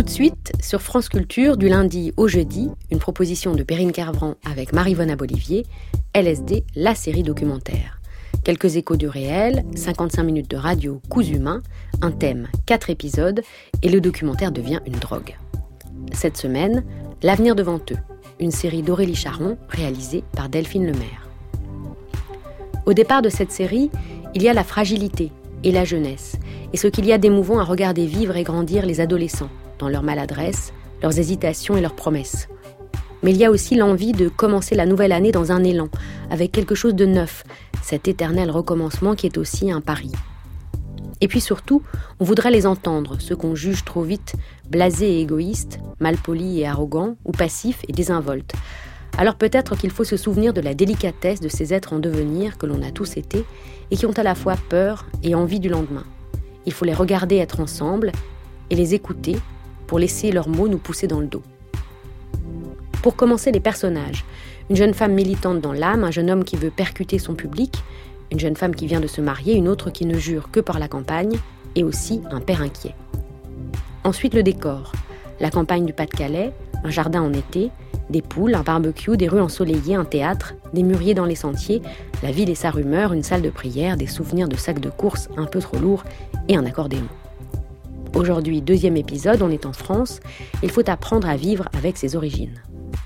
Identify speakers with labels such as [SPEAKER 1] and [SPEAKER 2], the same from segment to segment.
[SPEAKER 1] Tout de suite, sur France Culture, du lundi au jeudi, une proposition de Perrine Kervran avec Marie-Vonne Abolivier, LSD, la série documentaire. Quelques échos du réel, 55 minutes de radio cousu main, un thème, 4 épisodes, et le documentaire devient une drogue. Cette semaine, L'avenir devant eux, une série d'Aurélie Charon réalisée par Delphine Lemaire. Au départ de cette série, il y a la fragilité et la jeunesse, et ce qu'il y a d'émouvant à regarder vivre et grandir les adolescents, dans leurs maladresses, leurs hésitations et leurs promesses. Mais il y a aussi l'envie de commencer la nouvelle année dans un élan, avec quelque chose de neuf, cet éternel recommencement qui est aussi un pari. Et puis surtout, on voudrait les entendre, ceux qu'on juge trop vite, blasés et égoïstes, malpolis et arrogants, ou passifs et désinvoltes. Alors peut-être qu'il faut se souvenir de la délicatesse de ces êtres en devenir que l'on a tous été, et qui ont à la fois peur et envie du lendemain. Il faut les regarder être ensemble, et les écouter, pour laisser leurs mots nous pousser dans le dos. Pour commencer, les personnages. Une jeune femme militante dans l'âme, un jeune homme qui veut percuter son public, une jeune femme qui vient de se marier, une autre qui ne jure que par la campagne, et aussi un père inquiet. Ensuite, le décor. La campagne du Pas-de-Calais, un jardin en été, des poules, un barbecue, des rues ensoleillées, un théâtre, des mûriers dans les sentiers, la ville et sa rumeur, une salle de prière, des souvenirs de sacs de course un peu trop lourds et un accordéon. Aujourd'hui, 2e épisode, on est en France. Il faut apprendre à vivre avec ses origines.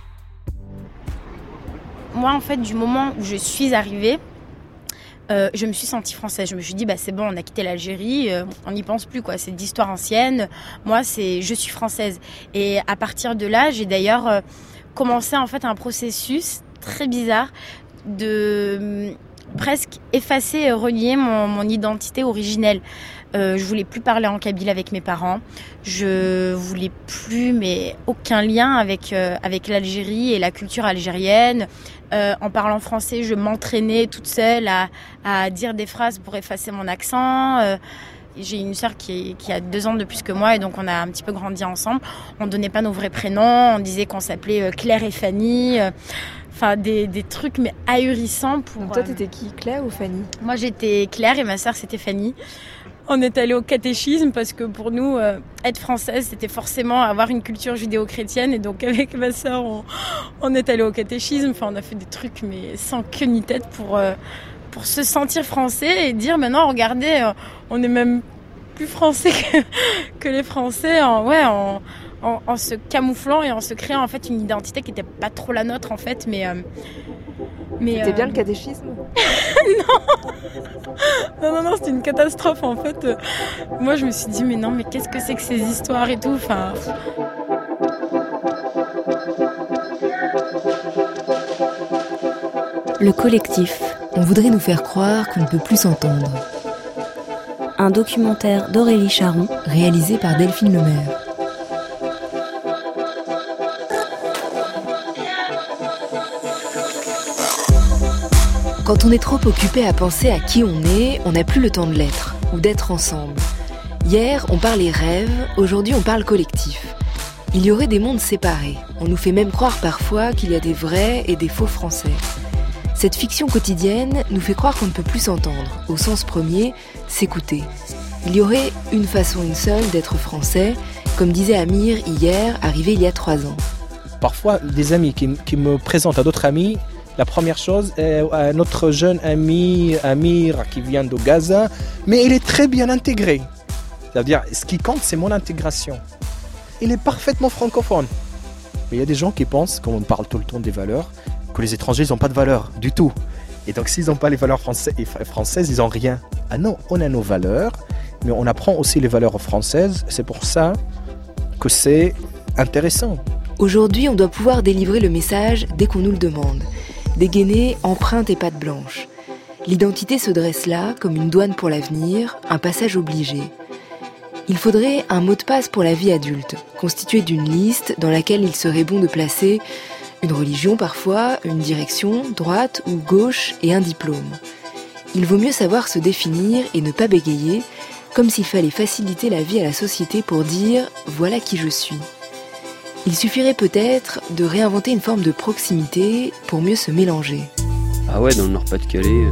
[SPEAKER 2] Moi, en fait, du moment où je suis arrivée, je me suis sentie française. Je me suis dit, c'est bon, on a quitté l'Algérie, on n'y pense plus, quoi. C'est d'histoire ancienne. Moi, je suis française. Et à partir de là, j'ai d'ailleurs commencé en fait un processus très bizarre de presque effacer et renier mon identité originelle. Je voulais plus parler en kabyle avec mes parents. Je voulais plus, mais aucun lien avec l'Algérie et la culture algérienne. En parlant français, je m'entraînais toute seule à dire des phrases pour effacer mon accent. J'ai une sœur qui a 2 ans de plus que moi et donc on a un petit peu grandi ensemble. On donnait pas nos vrais prénoms, on disait qu'on s'appelait Claire et Fanny. Enfin, des trucs mais ahurissants.
[SPEAKER 3] Donc toi, t'étais qui, Claire ou Fanny ?
[SPEAKER 2] Moi, j'étais Claire et ma sœur, c'était Fanny. On est allé au catéchisme parce que pour nous, être française, c'était forcément avoir une culture judéo-chrétienne. Et donc avec ma sœur, on est allé au catéchisme. Enfin, on a fait des trucs mais sans queue ni tête pour se sentir français et dire maintenant, regardez, on est même plus français que les Français en se camouflant et en se créant en fait une identité qui n'était pas trop la nôtre en fait. Mais
[SPEAKER 3] c'était bien le catéchisme ?
[SPEAKER 2] Non, c'était une catastrophe en fait. Moi je me suis dit mais qu'est-ce que c'est que ces histoires et tout, enfin.
[SPEAKER 4] Le collectif. On voudrait nous faire croire qu'on ne peut plus s'entendre. Un documentaire d'Aurélie Charon, réalisé par Delphine Lemaire. Quand on est trop occupé à penser à qui on est, on n'a plus le temps de l'être, ou d'être ensemble. Hier, on parlait rêve, aujourd'hui on parle collectif. Il y aurait des mondes séparés. On nous fait même croire parfois qu'il y a des vrais et des faux Français. Cette fiction quotidienne nous fait croire qu'on ne peut plus s'entendre. Au sens premier, s'écouter. Il y aurait une façon, une seule, d'être français, comme disait Amir hier, arrivé il y a 3 ans.
[SPEAKER 5] Parfois, des amis qui me présentent à d'autres amis, la première chose est notre jeune ami Amir qui vient de Gaza, mais il est très bien intégré. C'est-à-dire, ce qui compte, c'est mon intégration. Il est parfaitement francophone. Mais il y a des gens qui pensent, comme on parle tout le temps des valeurs, que les étrangers n'ont pas de valeurs du tout. Et donc, s'ils n'ont pas les valeurs françaises, ils n'ont rien. Ah non, on a nos valeurs, mais on apprend aussi les valeurs françaises. C'est pour ça que c'est intéressant.
[SPEAKER 4] Aujourd'hui, on doit pouvoir délivrer le message dès qu'on nous le demande. Dégainer, empreinte et patte blanche. L'identité se dresse là comme une douane pour l'avenir, un passage obligé. Il faudrait un mot de passe pour la vie adulte, constitué d'une liste dans laquelle il serait bon de placer une religion parfois, une direction, droite ou gauche et un diplôme. Il vaut mieux savoir se définir et ne pas bégayer, comme s'il fallait faciliter la vie à la société pour dire « voilà qui je suis ». Il suffirait peut-être de réinventer une forme de proximité pour mieux se mélanger.
[SPEAKER 6] Ah ouais, dans le Nord-Pas-de-Calais,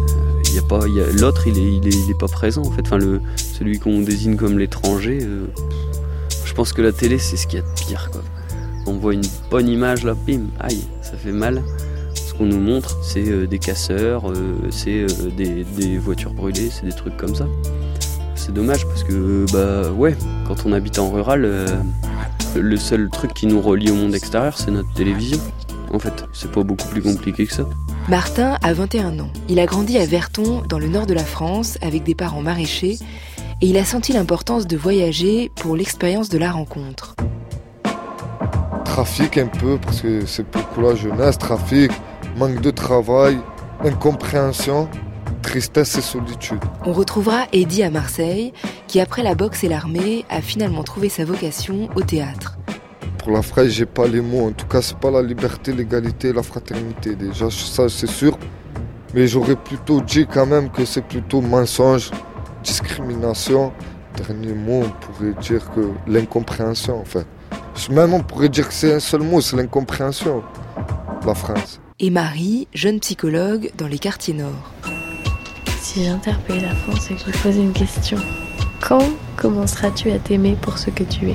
[SPEAKER 6] l'autre il est pas présent en fait. Enfin, celui qu'on désigne comme l'étranger, je je pense que la télé, c'est ce qu'il y a de pire, quoi. On voit une bonne image, là, bim, aïe, ça fait mal. Ce qu'on nous montre, c'est des casseurs, c'est des voitures brûlées, c'est des trucs comme ça. C'est dommage parce que, quand on habite en rural, le seul truc qui nous relie au monde extérieur, c'est notre télévision. En fait, c'est pas beaucoup plus compliqué que ça.
[SPEAKER 4] Martin a 21 ans. Il a grandi à Verton, dans le nord de la France, avec des parents maraîchers, et il a senti l'importance de voyager pour l'expérience de la rencontre.
[SPEAKER 7] Trafic un peu, parce que c'est beaucoup la jeunesse, trafic, manque de travail, incompréhension, tristesse et solitude.
[SPEAKER 4] On retrouvera Eddy à Marseille, qui après la boxe et l'armée, a finalement trouvé sa vocation au théâtre.
[SPEAKER 7] Pour la fraise, j'ai pas les mots. En tout cas, c'est pas la liberté, l'égalité, la fraternité. Déjà, ça, c'est sûr. Mais j'aurais plutôt dit quand même que c'est plutôt mensonge, discrimination. Dernier mot, on pourrait dire que l'incompréhension, en fait. Même on pourrait dire que c'est un seul mot, c'est l'incompréhension. La France.
[SPEAKER 4] Et Marie, jeune psychologue dans les quartiers nord.
[SPEAKER 8] Si j'interpelle la France et que je lui pose une question, quand commenceras-tu à t'aimer pour ce que tu es ?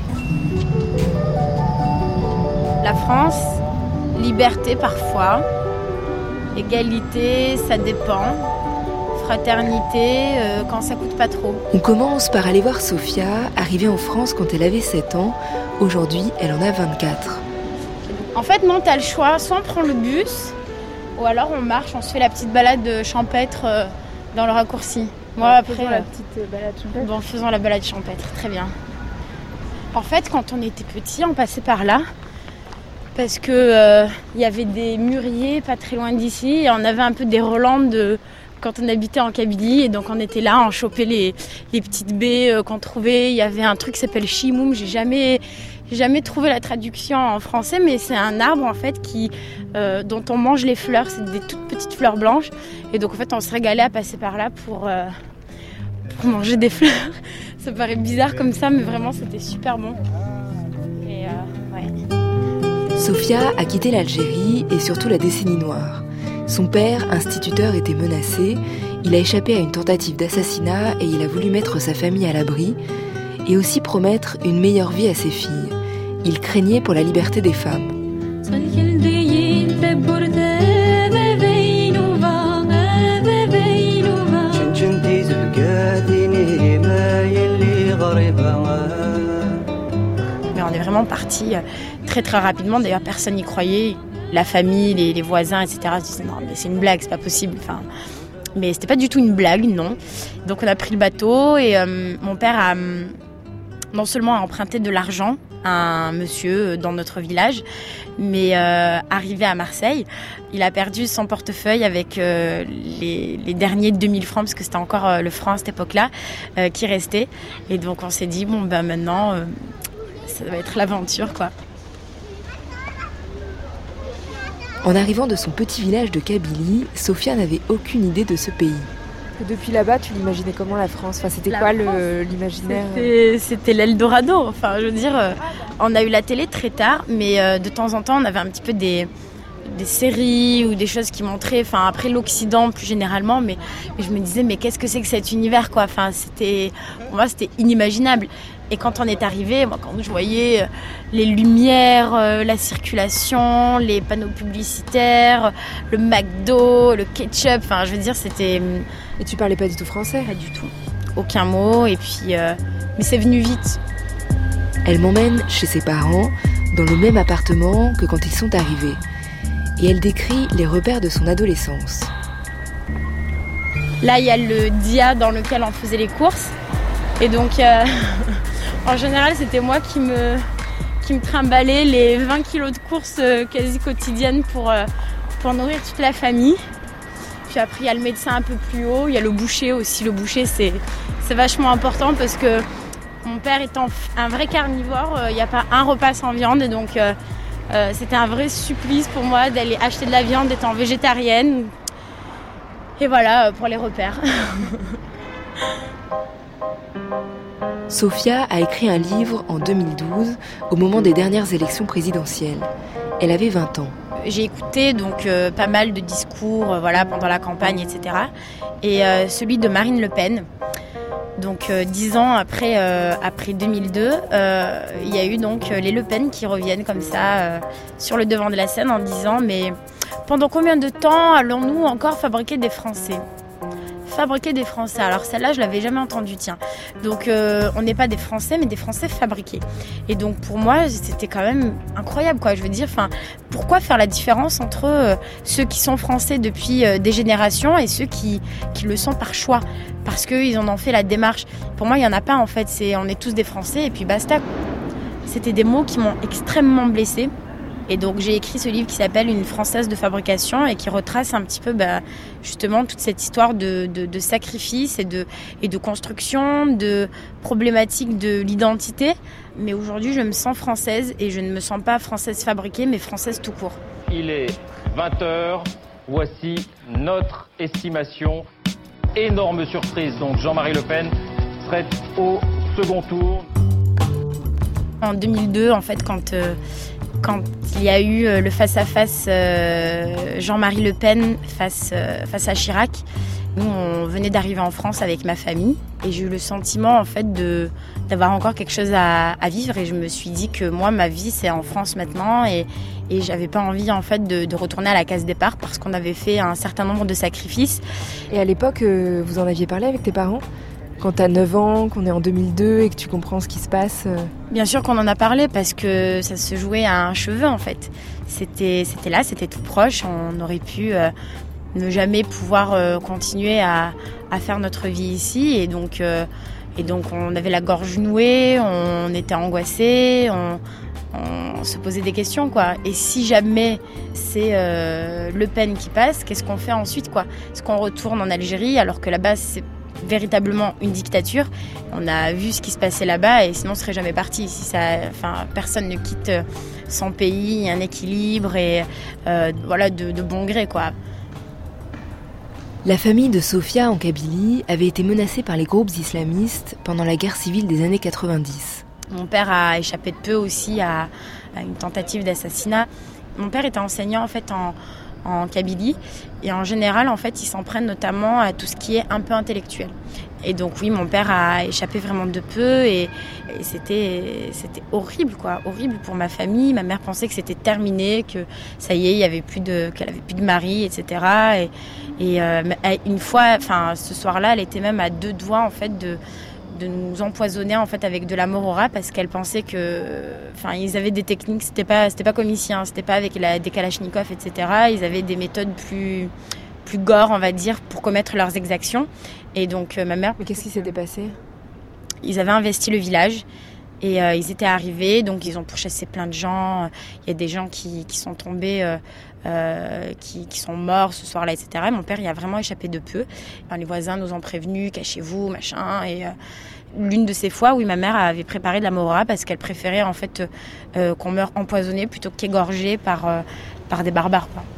[SPEAKER 2] La France, liberté parfois, égalité, ça dépend, fraternité, quand ça coûte pas trop.
[SPEAKER 4] On commence par aller voir Sophia, arrivée en France quand elle avait 7 ans. Aujourd'hui, elle en a 24.
[SPEAKER 2] En fait, non, t'as le choix. Soit on prend le bus, ou alors on marche, on se fait la petite balade champêtre dans le raccourci. Moi, après,
[SPEAKER 3] faisons la petite balade champêtre.
[SPEAKER 2] Bon, faisons la balade champêtre, très bien. En fait, quand on était petit, on passait par là. Parce que y avait des mûriers pas très loin d'ici et on avait un peu des relents quand on habitait en Kabylie, et donc on était là, on chopait les petites baies qu'on trouvait. Il y avait un truc qui s'appelle chimoum, j'ai jamais trouvé la traduction en français, mais c'est un arbre en fait dont on mange les fleurs, c'est des toutes petites fleurs blanches, et donc en fait on se régalait à passer par là pour manger des fleurs. Ça paraît bizarre comme ça, mais vraiment c'était super bon. Et
[SPEAKER 4] Sophia a quitté l'Algérie et surtout la décennie noire. Son père, instituteur, était menacé, il a échappé à une tentative d'assassinat et il a voulu mettre sa famille à l'abri et aussi promettre une meilleure vie à ses filles. Il craignait pour la liberté des femmes.
[SPEAKER 2] Mais on est vraiment partis très très rapidement, d'ailleurs personne n'y croyait. La famille, les voisins, etc. se disaient non mais c'est une blague, c'est pas possible. Enfin, mais c'était pas du tout une blague, non. Donc on a pris le bateau et mon père a non seulement emprunté de l'argent à un monsieur dans notre village, mais arrivé à Marseille, il a perdu son portefeuille avec les derniers 2000 francs, parce que c'était encore le franc à cette époque-là, qui restait. Et donc on s'est dit, bon ben maintenant, ça va être l'aventure, quoi.
[SPEAKER 4] En arrivant de son petit village de Kabylie, Sophia n'avait aucune idée de ce pays.
[SPEAKER 3] Depuis là-bas, tu l'imaginais comment la France ? Enfin, c'était quoi l'imaginaire ?
[SPEAKER 2] C'était l'Eldorado. Enfin, je veux dire, on a eu la télé très tard, mais de temps en temps, on avait un petit peu des séries ou des choses qui montraient, enfin après l'Occident plus généralement, mais je me disais mais qu'est-ce que c'est que cet univers, quoi. Enfin pour moi c'était inimaginable. Et quand on est arrivé, moi, quand je voyais les lumières, la circulation, les panneaux publicitaires, le McDo, le ketchup, enfin je veux dire c'était.
[SPEAKER 3] Et tu parlais pas du tout français ?
[SPEAKER 2] Pas du tout, aucun mot. Et puis mais c'est venu vite.
[SPEAKER 4] Elle m'emmène chez ses parents dans le même appartement que quand ils sont arrivés. Et elle décrit les repères de son adolescence.
[SPEAKER 2] Là, il y a le dia dans lequel on faisait les courses. Et donc, en général, c'était moi qui me trimballais les 20 kilos de courses quasi quotidiennes pour nourrir toute la famille. Puis après, il y a le médecin un peu plus haut. Il y a le boucher aussi. Le boucher, c'est vachement important parce que mon père étant un vrai carnivore, il n'y a pas un repas sans viande. Et donc... c'était un vrai supplice pour moi d'aller acheter de la viande étant végétarienne. Et voilà, pour les repères.
[SPEAKER 4] Sophia a écrit un livre en 2012, au moment des dernières élections présidentielles. Elle avait 20 ans.
[SPEAKER 2] J'ai écouté donc pas mal de discours pendant la campagne, etc. Et celui de Marine Le Pen. Donc 10 ans après 2002, il y a eu donc les Le Pen qui reviennent comme ça sur le devant de la scène en disant mais pendant combien de temps allons-nous encore fabriquer des Français ? Fabriquer des Français. Alors celle-là, je l'avais jamais entendue, tiens. Donc on n'est pas des Français, mais des Français fabriqués. Et donc pour moi, c'était quand même incroyable, quoi. Je veux dire, pourquoi faire la différence entre ceux qui sont Français depuis des générations et ceux qui le sont par choix, parce qu'ils en ont fait la démarche. Pour moi, il y en a pas en fait. On est tous des Français et puis basta. C'était des mots qui m'ont extrêmement blessée. Et donc j'ai écrit ce livre qui s'appelle Une Française de fabrication et qui retrace un petit peu justement toute cette histoire de sacrifice et de construction, de problématique de l'identité. Mais aujourd'hui je me sens française et je ne me sens pas française fabriquée mais française tout court.
[SPEAKER 9] Il est 20h, voici notre estimation. Énorme surprise, donc Jean-Marie Le Pen serait au second tour.
[SPEAKER 2] En 2002 en fait quand il y a eu le face-à-face Jean-Marie Le Pen face à Chirac, nous on venait d'arriver en France avec ma famille et j'ai eu le sentiment en fait d'avoir encore quelque chose à vivre et je me suis dit que moi ma vie c'est en France maintenant et j'avais pas envie en fait de retourner à la case départ parce qu'on avait fait un certain nombre de sacrifices.
[SPEAKER 3] Et à l'époque vous en aviez parlé avec tes parents ? Quand t'as 9 ans, qu'on est en 2002 et que tu comprends ce qui se passe.
[SPEAKER 2] Bien sûr qu'on en a parlé parce que ça se jouait à un cheveu en fait. C'était là, c'était tout proche. On aurait pu ne jamais pouvoir continuer à faire notre vie ici. Et donc on avait la gorge nouée, on était angoissés, on se posait des questions, quoi. Et si jamais c'est Le Pen qui passe, qu'est-ce qu'on fait ensuite, quoi ? Est-ce qu'on retourne en Algérie alors que là-bas c'est véritablement une dictature. On a vu ce qui se passait là-bas et sinon on serait jamais parti. Personne ne quitte son pays, un équilibre et de bon gré, quoi.
[SPEAKER 4] La famille de Sofia en Kabylie avait été menacée par les groupes islamistes pendant la guerre civile des années 90.
[SPEAKER 2] Mon père a échappé de peu aussi à une tentative d'assassinat. Mon père était enseignant en fait en Kabylie et en général en fait ils s'en prennent notamment à tout ce qui est un peu intellectuel et donc oui mon père a échappé vraiment de peu et c'était horrible, quoi, horrible pour ma famille. Ma mère pensait que c'était terminé, que ça y est, qu'elle avait plus de mari, etc. et une fois, ce soir-là elle était même à 2 doigts en fait de nous empoisonner en fait avec de la morora parce qu'elle pensait que, ils avaient des techniques, c'était pas comme ici, c'était pas avec des kalachnikovs, etc. Ils avaient des méthodes plus gore, on va dire, pour commettre leurs exactions. Et donc ma mère.
[SPEAKER 3] Mais qu'est-ce qui s'était passé ?
[SPEAKER 2] Ils avaient investi le village et ils étaient arrivés, donc ils ont pourchassé plein de gens. Il y a des gens qui sont tombés. Qui sont morts ce soir-là, etc. Mon père, il a vraiment échappé de peu. Les voisins nous ont prévenus, cachez-vous, machin. Et l'une de ces fois, oui, ma mère avait préparé de la morora parce qu'elle préférait en fait qu'on meure empoisonné plutôt qu'égorgé par des barbares, quoi.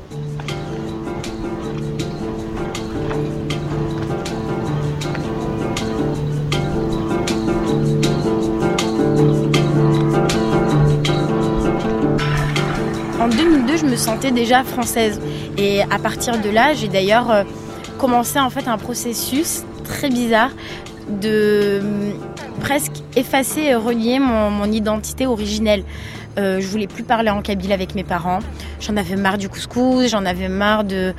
[SPEAKER 2] En 2002, je me sentais déjà française. Et à partir de là, j'ai d'ailleurs commencé en fait un processus très bizarre de presque effacer et renier mon identité originelle. Je voulais plus parler en kabyle avec mes parents. J'en avais marre du couscous, j'en avais marre de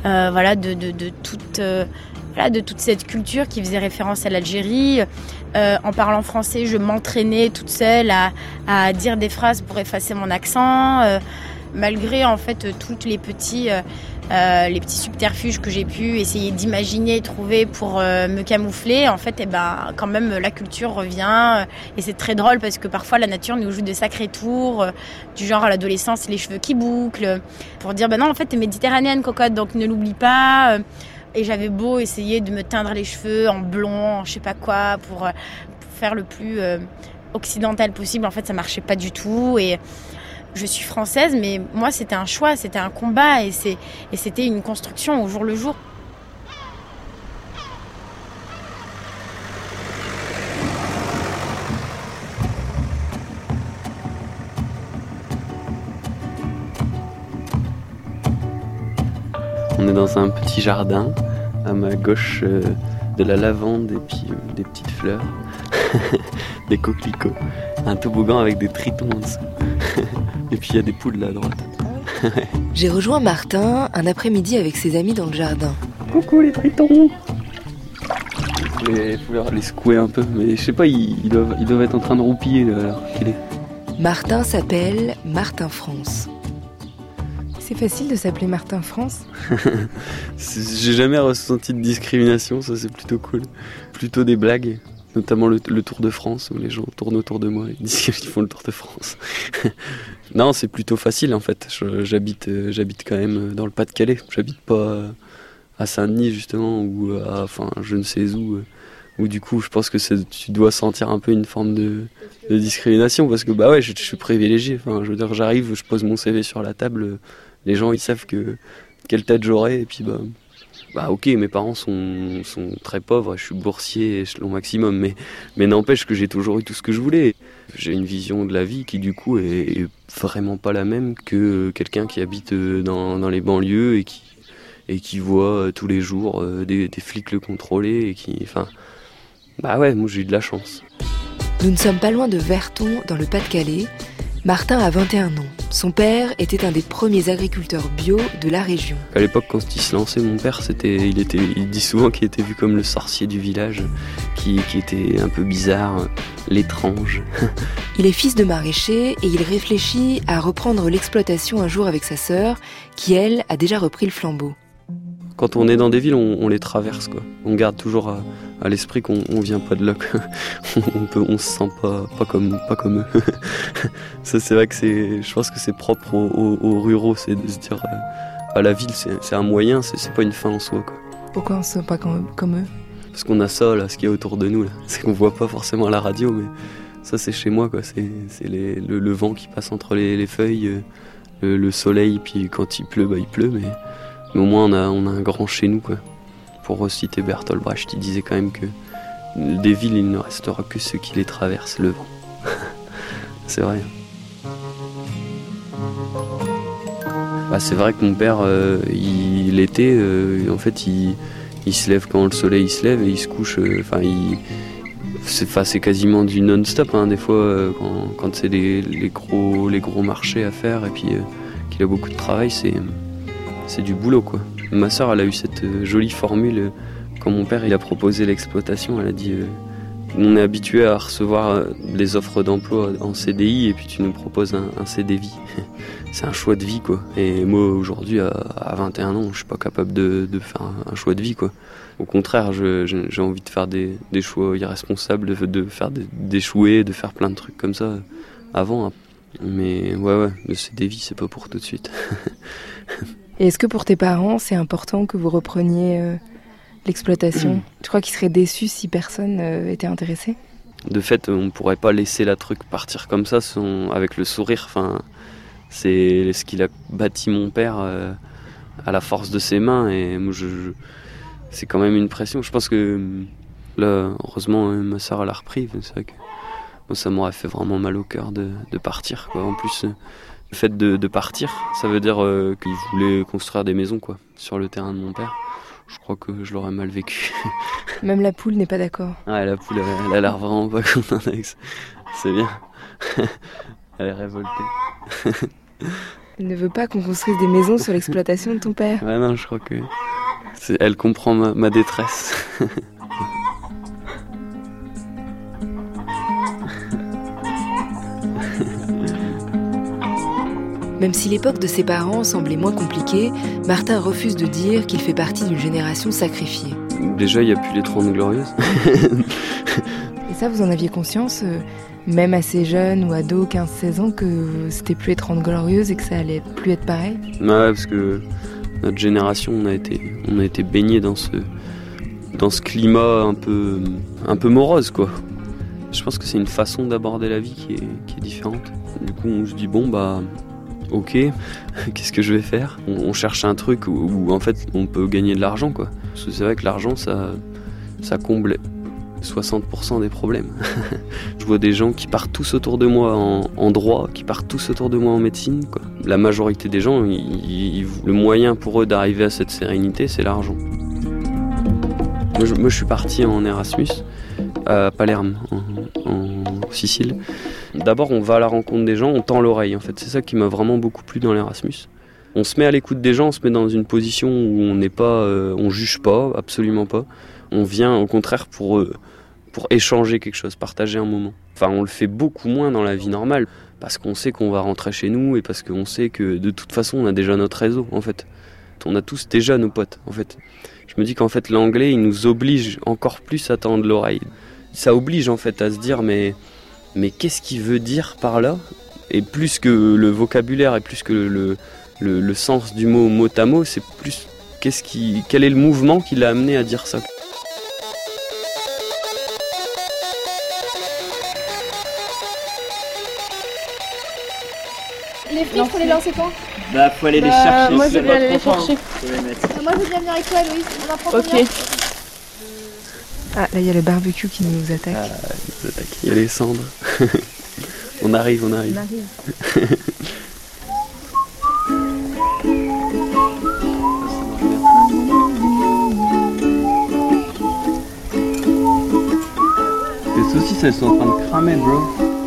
[SPEAKER 2] toute cette culture qui faisait référence à l'Algérie. En parlant français, je m'entraînais toute seule à dire des phrases pour effacer mon accent. Malgré en fait tous les petits subterfuges que j'ai pu essayer d'imaginer et trouver pour me camoufler, en fait quand même la culture revient et c'est très drôle parce que parfois la nature nous joue de sacrés tours du genre à l'adolescence les cheveux qui bouclent pour dire non en fait t'es méditerranéenne cocotte donc ne l'oublie pas. Et j'avais beau essayer de me teindre les cheveux en blond, je sais pas quoi, pour faire le plus occidental possible. En fait, ça marchait pas du tout. Et je suis française, mais moi, c'était un choix, c'était un combat. Et c'était une construction au jour le jour.
[SPEAKER 6] On est dans un petit jardin. À ma gauche, de la lavande et puis des petites fleurs, des coquelicots, un toboggan avec des tritons en dessous. Et puis il y a des poules là à droite.
[SPEAKER 4] J'ai rejoint Martin un après-midi avec ses amis dans le jardin.
[SPEAKER 6] Coucou les tritons! Il faut les secouer un peu, mais je sais pas, ils doivent être en train de roupiller là, alors qu'il est.
[SPEAKER 4] Martin s'appelle Martin France.
[SPEAKER 3] C'est facile de s'appeler Martin France.
[SPEAKER 6] J'ai jamais ressenti de discrimination, ça c'est plutôt cool. Plutôt des blagues, notamment le Tour de France, où les gens tournent autour de moi et disent qu'ils font le Tour de France. Non, c'est plutôt facile en fait. J'habite quand même dans le Pas-de-Calais. J'habite pas à Saint-Denis justement, ou enfin je ne sais où du coup je pense que tu dois sentir un peu une forme de discrimination, parce que bah ouais, je suis privilégié. Enfin, je veux dire, j'arrive, je pose mon CV sur la table, les gens ils savent quelle tête j'aurai, et puis bah ok, mes parents sont très pauvres, je suis boursier échelon maximum, mais n'empêche que j'ai toujours eu tout ce que je voulais. J'ai une vision de la vie qui du coup est vraiment pas la même que quelqu'un qui habite dans les banlieues et qui voit tous les jours des flics le contrôler et qui, enfin, bah ouais, moi j'ai eu de la chance.
[SPEAKER 4] Nous ne sommes pas loin de Verton, dans le Pas-de-Calais. Martin a 21 ans. Son père était un des premiers agriculteurs bio de la région.
[SPEAKER 6] À l'époque, quand il se lançait, mon père, il dit souvent qu'il était vu comme le sorcier du village, qui était un peu bizarre, l'étrange.
[SPEAKER 4] Il est fils de maraîcher et il réfléchit à reprendre l'exploitation un jour avec sa sœur, qui elle a déjà repris le flambeau.
[SPEAKER 6] Quand on est dans des villes, on les traverse, quoi. On garde toujours à l'esprit qu'on vient pas de là, quoi. On se sent pas comme eux. Ça, c'est vrai que je pense que c'est propre aux ruraux, c'est de se dire, la ville, c'est un moyen, c'est pas une fin en soi, quoi.
[SPEAKER 3] Pourquoi on se sent pas comme eux?
[SPEAKER 6] Parce qu'on a ça, là, ce qu'il y a autour de nous, là. C'est qu'on voit pas forcément à la radio, mais ça, c'est chez moi, quoi. C'est le vent qui passe entre les feuilles, le soleil, puis quand il pleut, bah il pleut, mais au moins on a un grand chez nous, quoi. Pour reciter Bertolt Brecht, il disait quand même que des villes, il ne restera que ceux qui les traversent, le vent. C'est vrai. Bah, c'est vrai que mon père, l'été, en fait, il se lève quand le soleil se lève et il se couche. C'est quasiment du non-stop, hein, des fois, quand c'est les gros marchés à faire et puis qu'il a beaucoup de travail, c'est du boulot, quoi. Ma sœur, elle a eu cette jolie formule quand mon père il a proposé l'exploitation. Elle a dit on est habitué à recevoir des offres d'emploi en CDI et puis tu nous proposes un CDI. C'est un choix de vie, quoi. Et moi aujourd'hui à 21 ans, je suis pas capable de faire un choix de vie, quoi. Au contraire, j'ai envie de faire des choix irresponsables, de faire d'échouer, de faire plein de trucs comme ça avant. Mais ouais, le CDI, c'est pas pour tout de suite.
[SPEAKER 3] Et est-ce que pour tes parents, c'est important que vous repreniez l'exploitation? Tu crois qu'ils seraient déçus si personne était intéressé?
[SPEAKER 6] De fait, on ne pourrait pas laisser la truc partir comme ça avec le sourire. Enfin, c'est ce qu'il a bâti mon père à la force de ses mains. Et moi, c'est quand même une pression. Je pense que là, heureusement, ma sœur elle a repris. C'est vrai que moi, ça m'aurait fait vraiment mal au cœur de partir, quoi. En plus, le fait de partir, ça veut dire qu'il voulait construire des maisons, quoi, sur le terrain de mon père. Je crois que je l'aurais mal vécu.
[SPEAKER 3] Même la poule n'est pas d'accord.
[SPEAKER 6] Ouais, la poule, elle a l'air vraiment pas contente avec ça. C'est bien. Elle est révoltée.
[SPEAKER 3] Elle ne veut pas qu'on construise des maisons sur l'exploitation de ton père.
[SPEAKER 6] Ouais, non, je crois que elle comprend ma détresse.
[SPEAKER 4] Même si l'époque de ses parents semblait moins compliquée, Martin refuse de dire qu'il fait partie d'une génération sacrifiée.
[SPEAKER 6] Déjà, il n'y a plus les 30 glorieuses.
[SPEAKER 3] Et ça, vous en aviez conscience, même assez jeune ou ado, 15-16 ans, que c'était plus les 30 glorieuses et que ça allait plus être pareil?
[SPEAKER 6] Ouais, parce que notre génération, on a été baigné dans ce climat un peu morose, quoi. Je pense que c'est une façon d'aborder la vie qui est différente. Du coup, on se dit, bon, bah... ok, qu'est-ce que je vais faire? On cherche un truc où en fait on peut gagner de l'argent, quoi. Parce que c'est vrai que l'argent ça comble 60% des problèmes. Je vois des gens qui partent tous autour de moi en droit, qui partent tous autour de moi en médecine, quoi. La majorité des gens, le moyen pour eux d'arriver à cette sérénité, c'est l'argent. Moi, je suis parti en Erasmus à Palerme, en Sicile. D'abord, on va à la rencontre des gens, on tend l'oreille. En fait, c'est ça qui m'a vraiment beaucoup plu dans l'Erasmus. On se met à l'écoute des gens, on se met dans une position où on n'est pas, on juge pas, absolument pas. On vient au contraire pour échanger quelque chose, partager un moment. Enfin, on le fait beaucoup moins dans la vie normale, parce qu'on sait qu'on va rentrer chez nous et parce qu'on sait que de toute façon, on a déjà notre réseau, en fait. On a tous déjà nos potes, en fait. Je me dis qu'en fait, l'anglais, il nous oblige encore plus à tendre l'oreille. Ça oblige, en fait, à se dire, mais qu'est-ce qu'il veut dire par là ? Et plus que le vocabulaire et plus que le sens du mot à mot, c'est plus quel est le mouvement qui l'a amené à dire ça ?
[SPEAKER 10] Les frites, faut les lancer quand ?
[SPEAKER 11] Bah, faut aller les chercher.
[SPEAKER 8] Moi, je vais aller les chercher.
[SPEAKER 10] Moi, je veux bien venir avec toi, Louise. On en prend combien ?
[SPEAKER 3] Ah, là, il y a le barbecue qui nous attaque.
[SPEAKER 6] Il y a les cendres. On arrive.
[SPEAKER 11] Les saucisses, elles sont en train de cramer, bro.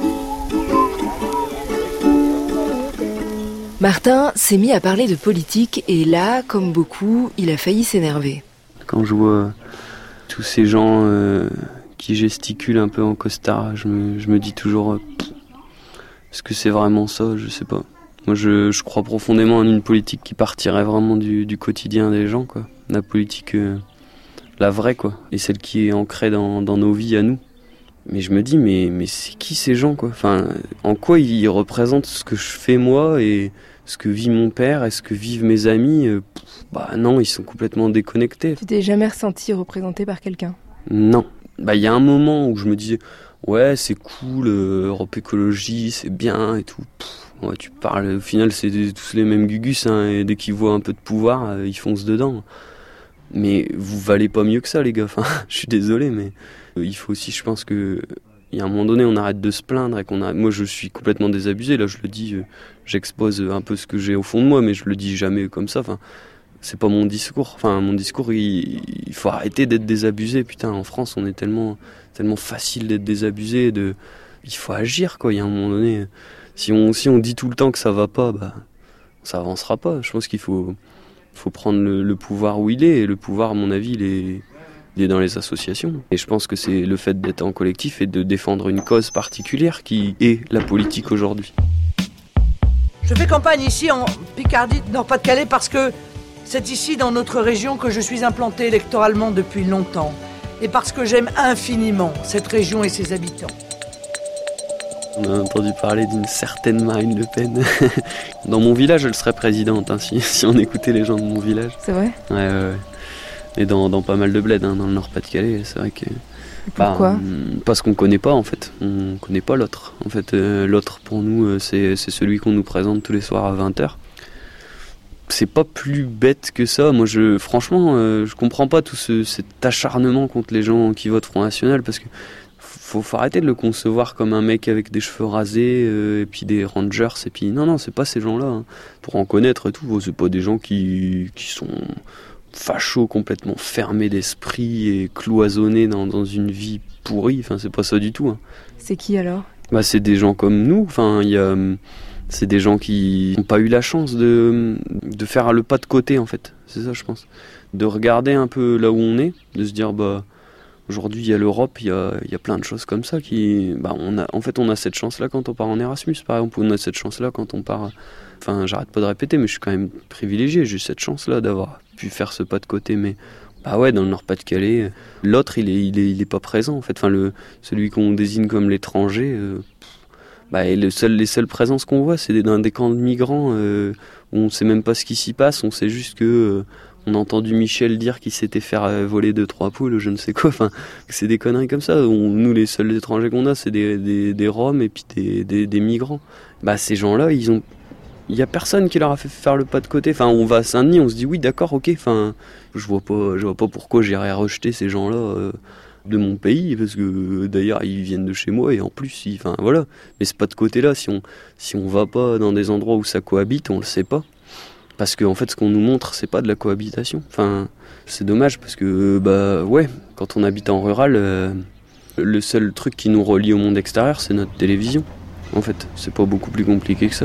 [SPEAKER 4] Martin s'est mis à parler de politique et là, comme beaucoup, il a failli s'énerver.
[SPEAKER 6] Quand je vois tous ces gens qui gesticulent un peu en costard, je me dis toujours est-ce que c'est vraiment ça ? Je sais pas. Moi, je crois profondément en une politique qui partirait vraiment du quotidien des gens, quoi. La politique, la vraie, quoi. Et celle qui est ancrée dans nos vies à nous. Mais je me dis, mais c'est qui ces gens, quoi ? Enfin, en quoi ils représentent ce que je fais moi et ce que vit mon père et ce que vivent mes amis ? Bah non, ils sont complètement déconnectés.
[SPEAKER 3] Tu t'es jamais ressenti représenté par quelqu'un ?
[SPEAKER 6] Non. Bah il y a un moment où je me disais, ouais, c'est cool, Europe Écologie, c'est bien et tout. Ouais, tu parles, au final, c'est tous les mêmes gugus, hein, et dès qu'ils voient un peu de pouvoir, ils foncent dedans. Mais vous valez pas mieux que ça, les gars. Enfin, je suis désolé, mais il faut aussi, je pense que il y a un moment donné, on arrête de se plaindre et moi, je suis complètement désabusé. Là, je le dis, j'expose un peu ce que j'ai au fond de moi, mais je le dis jamais comme ça. Enfin, c'est pas mon discours. Enfin, mon discours, il faut arrêter d'être désabusé. Putain, en France, on est tellement facile d'être désabusé. Il faut agir, quoi. Il y a un moment donné, si on dit tout le temps que ça va pas, bah, ça avancera pas. Je pense qu'il faut prendre le pouvoir où il est. Et le pouvoir, à mon avis, il est dans les associations. Et je pense que c'est le fait d'être en collectif et de défendre une cause particulière qui est la politique aujourd'hui.
[SPEAKER 12] Je fais campagne ici en Picardie, Nord-Pas-de-Calais, parce que c'est ici, dans notre région, que je suis implanté électoralement depuis longtemps. Et parce que j'aime infiniment cette région et ses habitants.
[SPEAKER 6] On a entendu parler d'une certaine Marine Le Pen. Dans mon village, elle serait présidente, hein, si on écoutait les gens de mon village.
[SPEAKER 3] C'est vrai ?
[SPEAKER 6] Ouais. Et dans pas mal de bleds, hein, dans le Nord-Pas-de-Calais, c'est vrai que...
[SPEAKER 3] Pourquoi ?
[SPEAKER 6] Parce qu'on connaît pas, en fait. On connaît pas l'autre. En fait, l'autre, pour nous, c'est celui qu'on nous présente tous les soirs à 20h. C'est pas plus bête que ça. Moi, franchement, je comprends pas tout cet acharnement contre les gens qui votent Front National, parce que faut arrêter de le concevoir comme un mec avec des cheveux rasés et puis des rangers. Et puis non, c'est pas ces gens-là. Hein. Pour en connaître et tout, c'est pas des gens qui sont fachos, complètement fermés d'esprit et cloisonnés dans une vie pourrie. Enfin, c'est pas ça du tout. Hein.
[SPEAKER 3] C'est qui alors ?
[SPEAKER 6] Bah, c'est des gens comme nous. Enfin, c'est des gens qui n'ont pas eu la chance de faire le pas de côté, en fait. C'est ça, je pense. De regarder un peu là où on est, de se dire, bah, aujourd'hui, il y a l'Europe, il y a plein de choses comme ça qui... Bah, on a cette chance-là quand on part en Erasmus, par exemple. On a cette chance-là quand on part... Enfin, j'arrête pas de répéter, mais je suis quand même privilégié. J'ai eu cette chance-là d'avoir pu faire ce pas de côté, mais... Bah ouais, dans le Nord-Pas-de-Calais, l'autre, il est pas présent, en fait. Enfin, celui qu'on désigne comme l'étranger... Bah, et les seules présences qu'on voit, c'est dans des camps de migrants où on sait même pas ce qui s'y passe. On sait juste que on a entendu Michel dire qu'il s'était fait voler 2-3 poules, je ne sais quoi. Enfin, c'est des conneries comme ça. Nous, les seuls étrangers qu'on a, c'est des Roms et puis des migrants. Bah, ces gens-là, il y a personne qui leur a fait faire le pas de côté. Enfin, on va à Saint-Denis, on se dit oui, d'accord, ok. Enfin, je vois pas pourquoi j'irais rejeter ces gens-là. De mon pays, parce que d'ailleurs ils viennent de chez moi et en plus enfin voilà, mais c'est pas de côté là, si on va pas dans des endroits où ça cohabite, on le sait pas. Parce que en fait, ce qu'on nous montre, c'est pas de la cohabitation. Enfin, c'est dommage parce que, quand on habite en rural, le seul truc qui nous relie au monde extérieur, c'est notre télévision. En fait, c'est pas beaucoup plus compliqué que ça.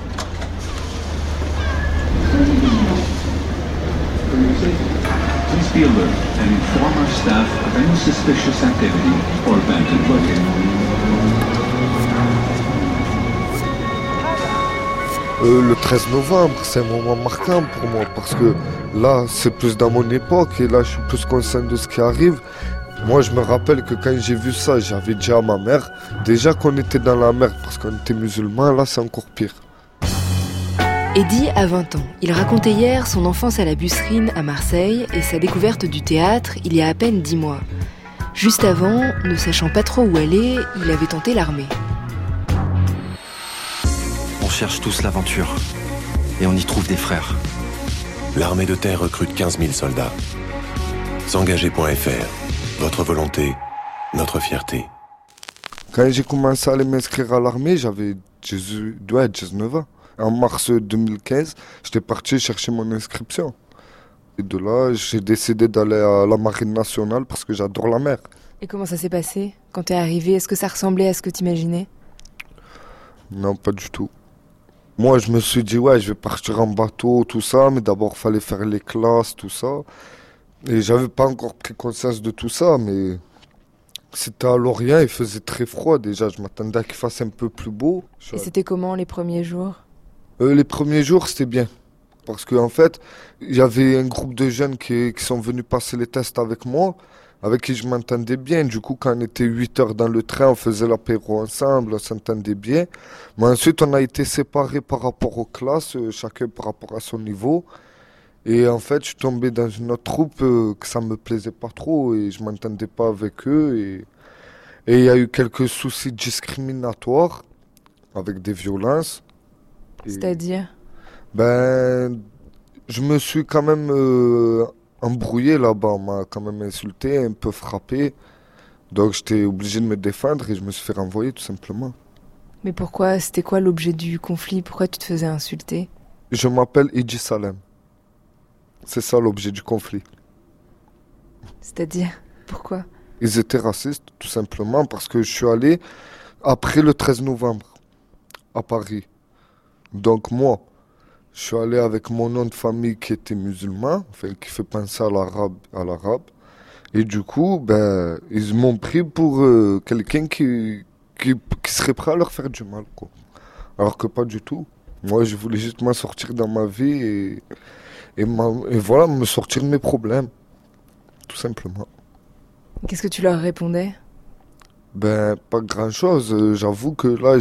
[SPEAKER 7] Le 13 novembre, c'est un moment marquant pour moi parce que là, c'est plus dans mon époque et là, je suis plus conscient de ce qui arrive. Moi, je me rappelle que quand j'ai vu ça, j'avais dit à ma mère, déjà qu'on était dans la merde parce qu'on était musulmans, là, c'est encore pire.
[SPEAKER 4] Eddy a 20 ans. Il racontait hier son enfance à la Busserine à Marseille et sa découverte du théâtre il y a à peine 10 mois. Juste avant, ne sachant pas trop où aller, il avait tenté l'armée.
[SPEAKER 13] On cherche tous l'aventure et on y trouve des frères.
[SPEAKER 14] L'armée de terre recrute 15 000 soldats. S'engager.fr. Votre volonté, notre fierté.
[SPEAKER 7] Quand j'ai commencé à aller m'inscrire à l'armée, j'avais 19 ans. En mars 2015, j'étais parti chercher mon inscription. Et de là, j'ai décidé d'aller à la Marine nationale parce que j'adore la mer.
[SPEAKER 3] Et comment ça s'est passé quand t'es arrivé? Est-ce que ça ressemblait à ce que t'imaginais?
[SPEAKER 7] Non, pas du tout. Moi, je me suis dit, ouais, je vais partir en bateau, tout ça, mais d'abord, il fallait faire les classes, tout ça. Et j'avais pas encore pris conscience de tout ça, mais c'était à Lorient, il faisait très froid déjà. Je m'attendais à qu'il fasse un peu plus beau.
[SPEAKER 3] Et c'était comment les premiers jours?
[SPEAKER 7] Les premiers jours, c'était bien. Parce qu'en fait, il y avait un groupe de jeunes qui sont venus passer les tests avec moi, avec qui je m'entendais bien. Du coup, quand on était 8 heures dans le train, on faisait l'apéro ensemble, on s'entendait bien. Mais ensuite, on a été séparés par rapport aux classes, chacun par rapport à son niveau. Et en fait, je suis tombé dans une autre troupe que ça me plaisait pas trop et je m'entendais pas avec eux. Et il y a eu quelques soucis discriminatoires avec des violences.
[SPEAKER 3] C'est-à-dire?
[SPEAKER 7] Je me suis quand même embrouillé là-bas. On m'a quand même insulté, un peu frappé. Donc j'étais obligé de me défendre et je me suis fait renvoyer tout simplement.
[SPEAKER 3] Mais pourquoi? C'était quoi l'objet du conflit? Pourquoi tu te faisais insulter?
[SPEAKER 7] Je m'appelle Eddy Salem. C'est ça l'objet du conflit.
[SPEAKER 3] C'est-à-dire? Pourquoi?
[SPEAKER 7] Ils étaient racistes, tout simplement, parce que je suis allé après le 13 novembre, à Paris. Donc moi, je suis allé avec mon nom de famille qui était musulman, enfin qui fait penser à l'arabe. Et du coup, ils m'ont pris pour quelqu'un qui serait prêt à leur faire du mal, quoi. Alors que pas du tout. Moi, je voulais juste m'en sortir dans ma vie et voilà, me sortir de mes problèmes, tout simplement.
[SPEAKER 3] Qu'est-ce que tu leur répondais?
[SPEAKER 7] Pas grand-chose. J'avoue que là,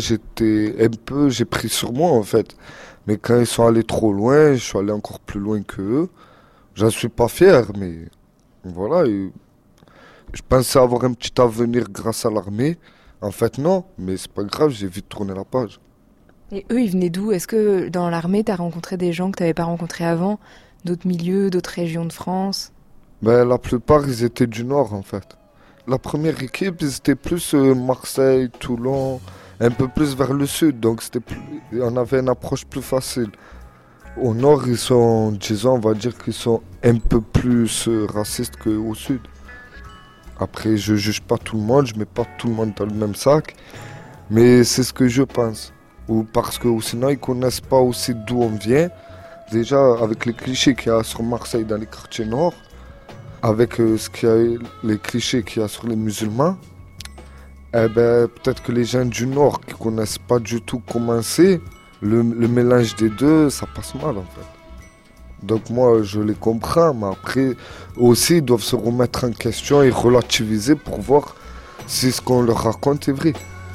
[SPEAKER 7] j'ai pris sur moi, en fait. Mais quand ils sont allés trop loin, je suis allé encore plus loin qu'eux. J'en suis pas fier, mais voilà. Je pensais avoir un petit avenir grâce à l'armée. En fait, non, mais c'est pas grave, j'ai vite tourné la page.
[SPEAKER 3] Et eux, ils venaient d'où? Est-ce que dans l'armée, t'as rencontré des gens que t'avais pas rencontrés avant? D'autres milieux, d'autres régions de France?
[SPEAKER 7] La plupart, ils étaient du Nord, en fait. La première équipe, ils étaient plus Marseille, Toulon, un peu plus vers le Sud. Donc, on avait une approche plus facile. Au Nord, ils sont, disons, on va dire qu'ils sont un peu plus racistes qu'au Sud. Après, je juge pas tout le monde, je mets pas tout le monde dans le même sac. Mais c'est ce que je pense. Ou parce que sinon, ils connaissent pas aussi d'où on vient. Déjà, avec les clichés qu'il y a sur Marseille dans les quartiers nord, avec les clichés qu'il y a sur les musulmans, peut-être que les gens du Nord qui connaissent pas du tout comment c'est, le mélange des deux, ça passe mal en fait. Donc moi, je les comprends, mais après, aussi, ils doivent se remettre en question et relativiser pour voir si ce qu'on leur raconte est vrai.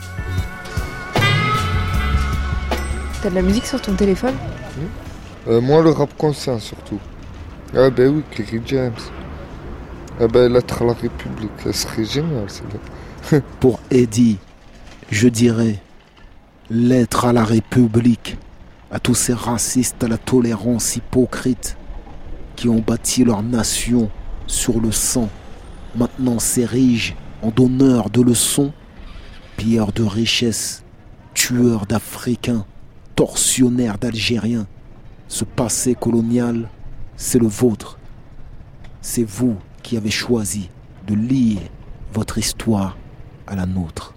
[SPEAKER 3] T'as de la musique sur ton téléphone?
[SPEAKER 7] Moi, le rap conscient surtout. Ah oui, Kerry James. Lettre à la République, ça serait génial, c'est là.
[SPEAKER 15] Pour Eddy, je dirais lettre à la République, à tous ces racistes à la tolérance hypocrite qui ont bâti leur nation sur le sang, maintenant s'érigent en donneurs de leçons, pilleurs de richesses, tueurs d'Africains, tortionnaires d'Algériens, Ce passé colonial, c'est le vôtre. C'est vous qui avez choisi de lier votre histoire à la nôtre.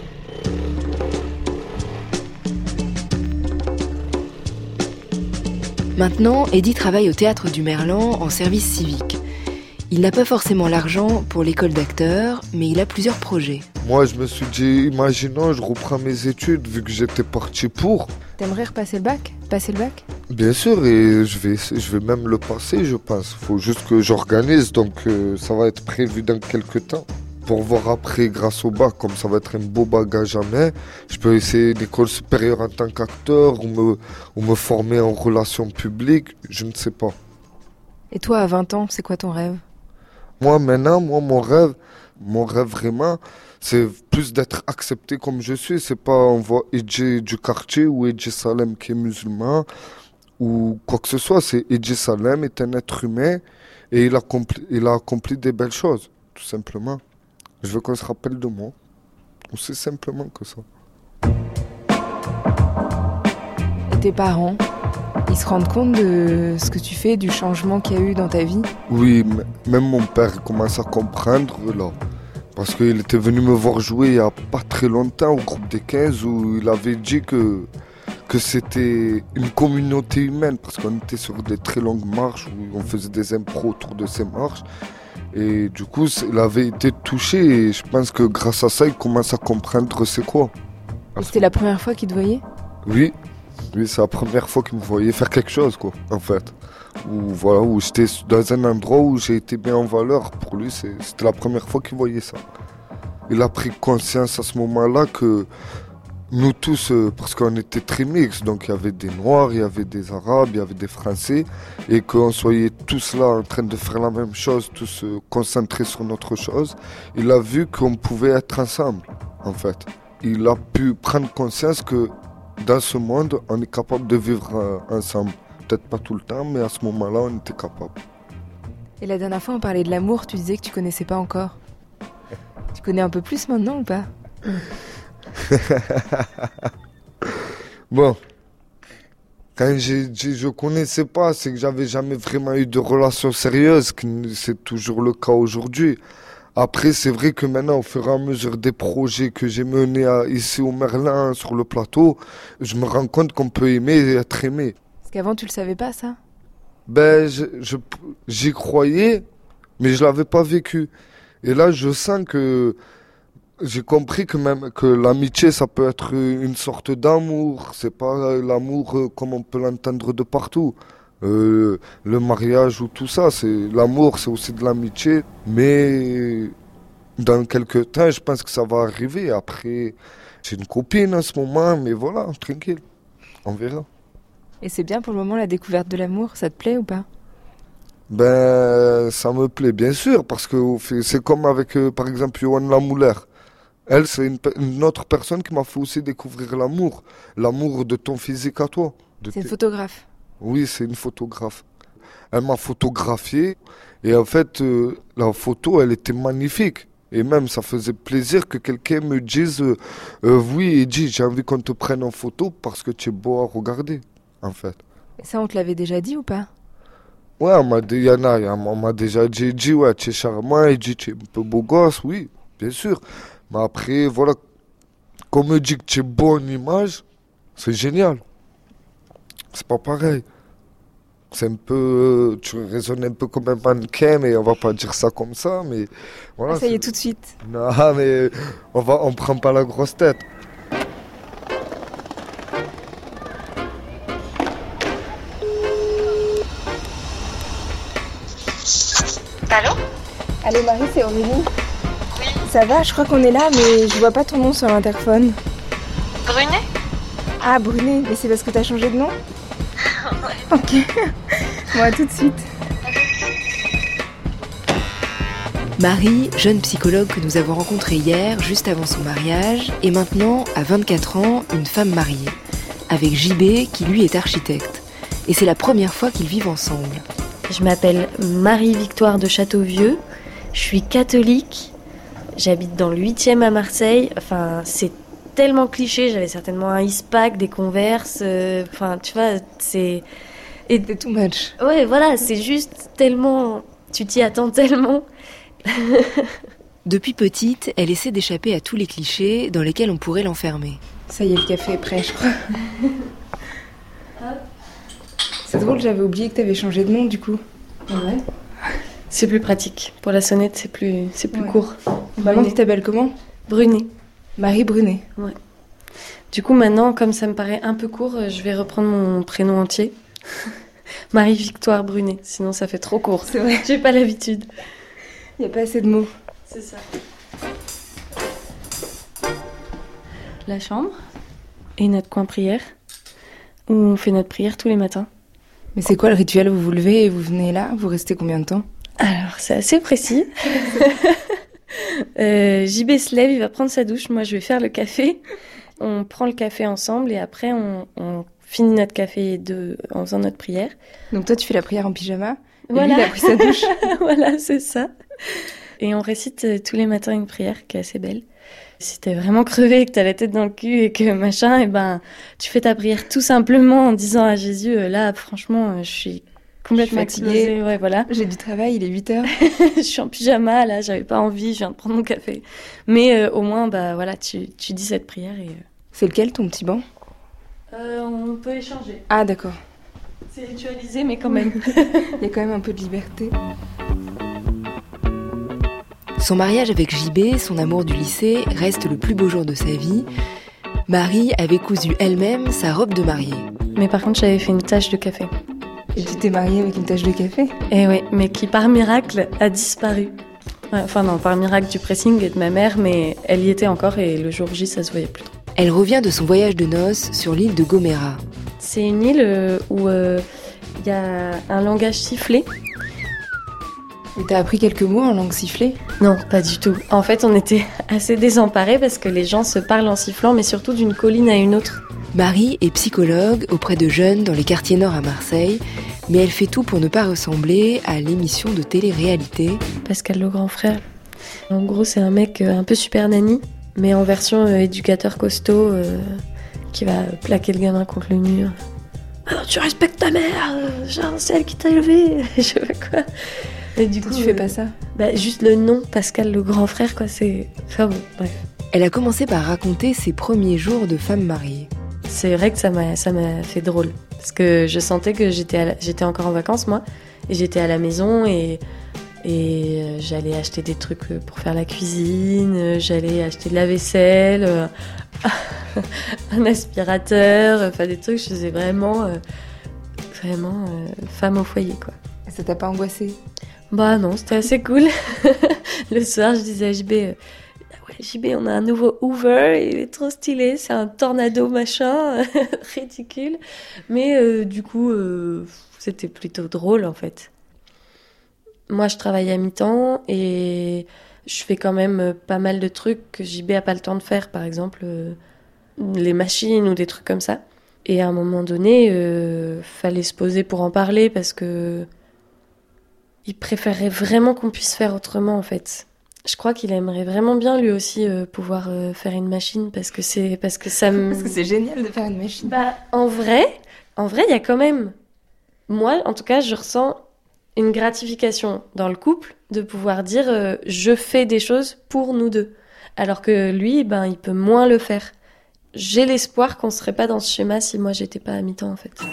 [SPEAKER 4] Maintenant, Eddy travaille au Théâtre du Merlan en service civique. Il n'a pas forcément l'argent pour l'école d'acteurs, mais il a plusieurs projets.
[SPEAKER 7] Moi, je me suis dit, imaginons, je reprends mes études, vu que j'étais parti pour.
[SPEAKER 3] T'aimerais repasser le bac ? Passer le bac ?
[SPEAKER 7] Bien sûr, et je vais même le passer, je pense. Il faut juste que j'organise, donc ça va être prévu dans quelques temps. Pour voir après, grâce au bac, comme ça va être un beau bagage à main, je peux essayer une école supérieure en tant qu'acteur ou me former en relations publiques, je ne sais pas.
[SPEAKER 3] Et toi, à 20 ans, c'est quoi ton rêve ?
[SPEAKER 7] Moi, maintenant, mon rêve vraiment, c'est plus d'être accepté comme je suis. C'est pas on voit Eddy du quartier ou Eddy Salem qui est musulman ou quoi que ce soit. C'est Eddy Salem est un être humain et il a accompli des belles choses, tout simplement. Je veux qu'on se rappelle de moi. C'est simplement que ça.
[SPEAKER 3] Et tes parents, ils se rendent compte de ce que tu fais, du changement qu'il y a eu dans ta vie ?
[SPEAKER 7] Oui, même mon père commence à comprendre là. Parce qu'il était venu me voir jouer il n'y a pas très longtemps au groupe des 15 où il avait dit que c'était une communauté humaine. Parce qu'on était sur des très longues marches où on faisait des impros autour de ces marches. Et du coup, il avait été touché et je pense que grâce à ça, il commence à comprendre c'est quoi.
[SPEAKER 3] Et c'était la première fois qu'il te voyait ?
[SPEAKER 7] Oui, c'est la première fois qu'il me voyait faire quelque chose, quoi, en fait. Où j'étais dans un endroit où j'ai été bien en valeur. Pour lui, c'était la première fois qu'il voyait ça. Il a pris conscience à ce moment-là que nous tous, parce qu'on était très mixtes, donc il y avait des Noirs, il y avait des Arabes, il y avait des Français, et qu'on soyait tous là en train de faire la même chose, tous se concentrer sur notre chose, il a vu qu'on pouvait être ensemble, en fait. Il a pu prendre conscience que dans ce monde, on est capable de vivre ensemble. Peut-être pas tout le temps, mais à ce moment-là, on était capable.
[SPEAKER 3] Et la dernière fois, on parlait de l'amour, tu disais que tu connaissais pas encore. Tu connais un peu plus maintenant ou pas ?
[SPEAKER 7] Bon, quand j'ai dit je connaissais pas, c'est que j'avais jamais vraiment eu de relation sérieuse, c'est toujours le cas aujourd'hui. Après, c'est vrai que maintenant, au fur et à mesure des projets que j'ai menés ici au Merlan, sur le plateau, je me rends compte qu'on peut aimer et être aimé.
[SPEAKER 3] Parce qu'avant, tu le savais pas, ça ?
[SPEAKER 7] Ben, j'y croyais, mais je l'avais pas vécu. Et là, je sens que j'ai compris que l'amitié, ça peut être une sorte d'amour. C'est pas l'amour comme on peut l'entendre de partout. Le mariage ou tout ça, l'amour, c'est aussi de l'amitié. Mais dans quelques temps, je pense que ça va arriver. Après, j'ai une copine en ce moment, mais voilà, tranquille, on verra.
[SPEAKER 3] Et c'est bien pour le moment la découverte de l'amour, ça te plaît ou pas ?
[SPEAKER 7] Ben, ça me plaît bien sûr, parce que c'est comme avec, par exemple, Yoann Lamouler. Elle, c'est une autre personne qui m'a fait aussi découvrir l'amour de ton physique à toi.
[SPEAKER 3] C'est une photographe.
[SPEAKER 7] Oui, c'est une photographe. Elle m'a photographié et en fait, la photo, elle était magnifique. Et même, ça faisait plaisir que quelqu'un me dise oui, Eddy, j'ai envie qu'on te prenne en photo parce que tu es beau à regarder, en fait.
[SPEAKER 3] Et ça, on te l'avait déjà dit ou pas ?
[SPEAKER 7] Ouais, on m'a déjà dit, Eddy, ouais, tu es charmant, Eddy, tu es un peu beau gosse, oui, bien sûr. Mais après, voilà, qu'on me dit que tu es beau en image, c'est génial. C'est pas pareil. C'est un peu, tu raisonnes un peu comme un mannequin, mais on va pas dire ça comme ça, mais voilà.
[SPEAKER 3] Ça y est, tout de suite.
[SPEAKER 7] Non, mais on prend pas la grosse tête.
[SPEAKER 10] Allô ?
[SPEAKER 3] Allô Marie, c'est Aurélie. Oui. Ça va, je crois qu'on est là, mais je vois pas ton nom sur l'interphone.
[SPEAKER 10] Brunet ?
[SPEAKER 3] Ah, Brunet, mais c'est parce que t'as changé de nom ?
[SPEAKER 10] Ouais.
[SPEAKER 3] Ok. Bon, à tout de suite.
[SPEAKER 4] Marie, jeune psychologue que nous avons rencontrée hier, juste avant son mariage, est maintenant, à 24 ans, une femme mariée, avec JB qui lui est architecte. Et c'est la première fois qu'ils vivent ensemble.
[SPEAKER 8] Je m'appelle Marie-Victoire de Châteauvieux, je suis catholique, j'habite dans le 8e à Marseille, enfin c'est tellement cliché, j'avais certainement un Eastpak, des Converse, enfin tu vois, c'est
[SPEAKER 3] Et t'es too much.
[SPEAKER 8] Ouais, voilà, c'est juste tellement... Tu t'y attends tellement.
[SPEAKER 4] Depuis petite, elle essaie d'échapper à tous les clichés dans lesquels on pourrait l'enfermer.
[SPEAKER 3] Ça y est, le café est prêt, je crois. C'est drôle, j'avais oublié que t'avais changé de nom, du coup.
[SPEAKER 8] Ouais. C'est plus pratique. Pour la sonnette, c'est plus court.
[SPEAKER 3] Maman, tu t'appelles comment ?
[SPEAKER 8] Brunet.
[SPEAKER 3] Marie Brunet.
[SPEAKER 8] Ouais. Du coup, maintenant, comme ça me paraît un peu court, je vais reprendre mon prénom entier. Marie-Victoire Brunet. Sinon, ça fait trop court.
[SPEAKER 3] C'est vrai.
[SPEAKER 8] J'ai pas l'habitude.
[SPEAKER 3] Il n'y a pas assez de mots.
[SPEAKER 8] C'est ça. La chambre et notre coin prière, où on fait notre prière tous les matins.
[SPEAKER 3] Mais c'est quoi le rituel ? Vous vous levez et vous venez là ? Vous restez combien de temps ?
[SPEAKER 8] Alors, c'est assez précis. JB se lève, il va prendre sa douche. Moi, je vais faire le café. On prend le café ensemble et après, on finit notre café en faisant notre prière.
[SPEAKER 3] Donc toi, tu fais la prière en pyjama et
[SPEAKER 8] voilà.
[SPEAKER 3] lui, il a pris sa douche.
[SPEAKER 8] Voilà, c'est ça. Et on récite tous les matins une prière qui est assez belle. Si t'es vraiment crevé et que t'as la tête dans le cul et que machin, et ben, tu fais ta prière tout simplement en disant à Jésus, là, franchement, je suis complètement explosée. Ouais, voilà.
[SPEAKER 3] J'ai du travail, il est 8h.
[SPEAKER 8] Je suis en pyjama, là, j'avais pas envie, je viens de prendre mon café. Mais au moins, bah voilà, tu dis cette prière et...
[SPEAKER 3] C'est lequel, ton petit banc ?
[SPEAKER 8] On peut échanger.
[SPEAKER 3] Ah, d'accord.
[SPEAKER 8] C'est ritualisé, mais quand même.
[SPEAKER 3] Il y a quand même un peu de liberté.
[SPEAKER 4] Son mariage avec JB, son amour du lycée, reste le plus beau jour de sa vie. Marie avait cousu elle-même sa robe de mariée.
[SPEAKER 8] Mais par contre, j'avais fait une tache de café.
[SPEAKER 3] Et tu t'es mariée avec une tache de café ?
[SPEAKER 8] Eh oui, mais qui par miracle a disparu. Enfin non, par miracle du pressing et de ma mère, mais elle y était encore et le jour J, ça se voyait plus trop.
[SPEAKER 4] Elle revient de son voyage de noces sur l'île de Gomera.
[SPEAKER 8] C'est une île où y a un langage sifflé.
[SPEAKER 3] Et t'as appris quelques mots en langue sifflée ?
[SPEAKER 8] Non, pas du tout. En fait, on était assez désemparés parce que les gens se parlent en sifflant, mais surtout d'une colline à une autre.
[SPEAKER 4] Marie est psychologue auprès de jeunes dans les quartiers nord à Marseille, mais elle fait tout pour ne pas ressembler à l'émission de télé-réalité
[SPEAKER 8] Pascal le grand frère. En gros, c'est un mec un peu super nanny, mais en version éducateur costaud, qui va plaquer le gamin contre le mur. Alors, tu respectes ta mère, genre c'est elle qui t'a élevé, je sais pas quoi. Et du coup,
[SPEAKER 3] tu fais pas ça ?
[SPEAKER 8] Bah, juste le nom, Pascal le grand frère, quoi, c'est... Enfin bon, bref.
[SPEAKER 4] Elle a commencé par raconter ses premiers jours de femme mariée.
[SPEAKER 8] C'est vrai que ça m'a fait drôle. Parce que je sentais que j'étais encore en vacances, moi. Et j'étais à la maison et j'allais acheter des trucs pour faire la cuisine. J'allais acheter de la vaisselle, un aspirateur, enfin des trucs. Je faisais vraiment femme au foyer, quoi.
[SPEAKER 3] Et ça t'a pas angoissée ?
[SPEAKER 8] Bah non, c'était assez cool. Le soir, je disais à JB... JB, on a un nouveau Hoover, il est trop stylé, c'est un tornado machin, ridicule. Mais du coup, c'était plutôt drôle en fait. Moi, je travaille à mi-temps et je fais quand même pas mal de trucs que JB a pas le temps de faire, par exemple les machines ou des trucs comme ça. Et à un moment donné, fallait se poser pour en parler parce que il préférerait vraiment qu'on puisse faire autrement en fait. Je crois qu'il aimerait vraiment bien lui aussi pouvoir faire une machine parce que c'est
[SPEAKER 3] génial de faire une machine.
[SPEAKER 8] Bah en vrai, il y a quand même, moi en tout cas, je ressens une gratification dans le couple de pouvoir dire je fais des choses pour nous deux, alors que lui, il peut moins le faire. J'ai l'espoir qu'on serait pas dans ce schéma si moi j'étais pas à mi-temps en fait.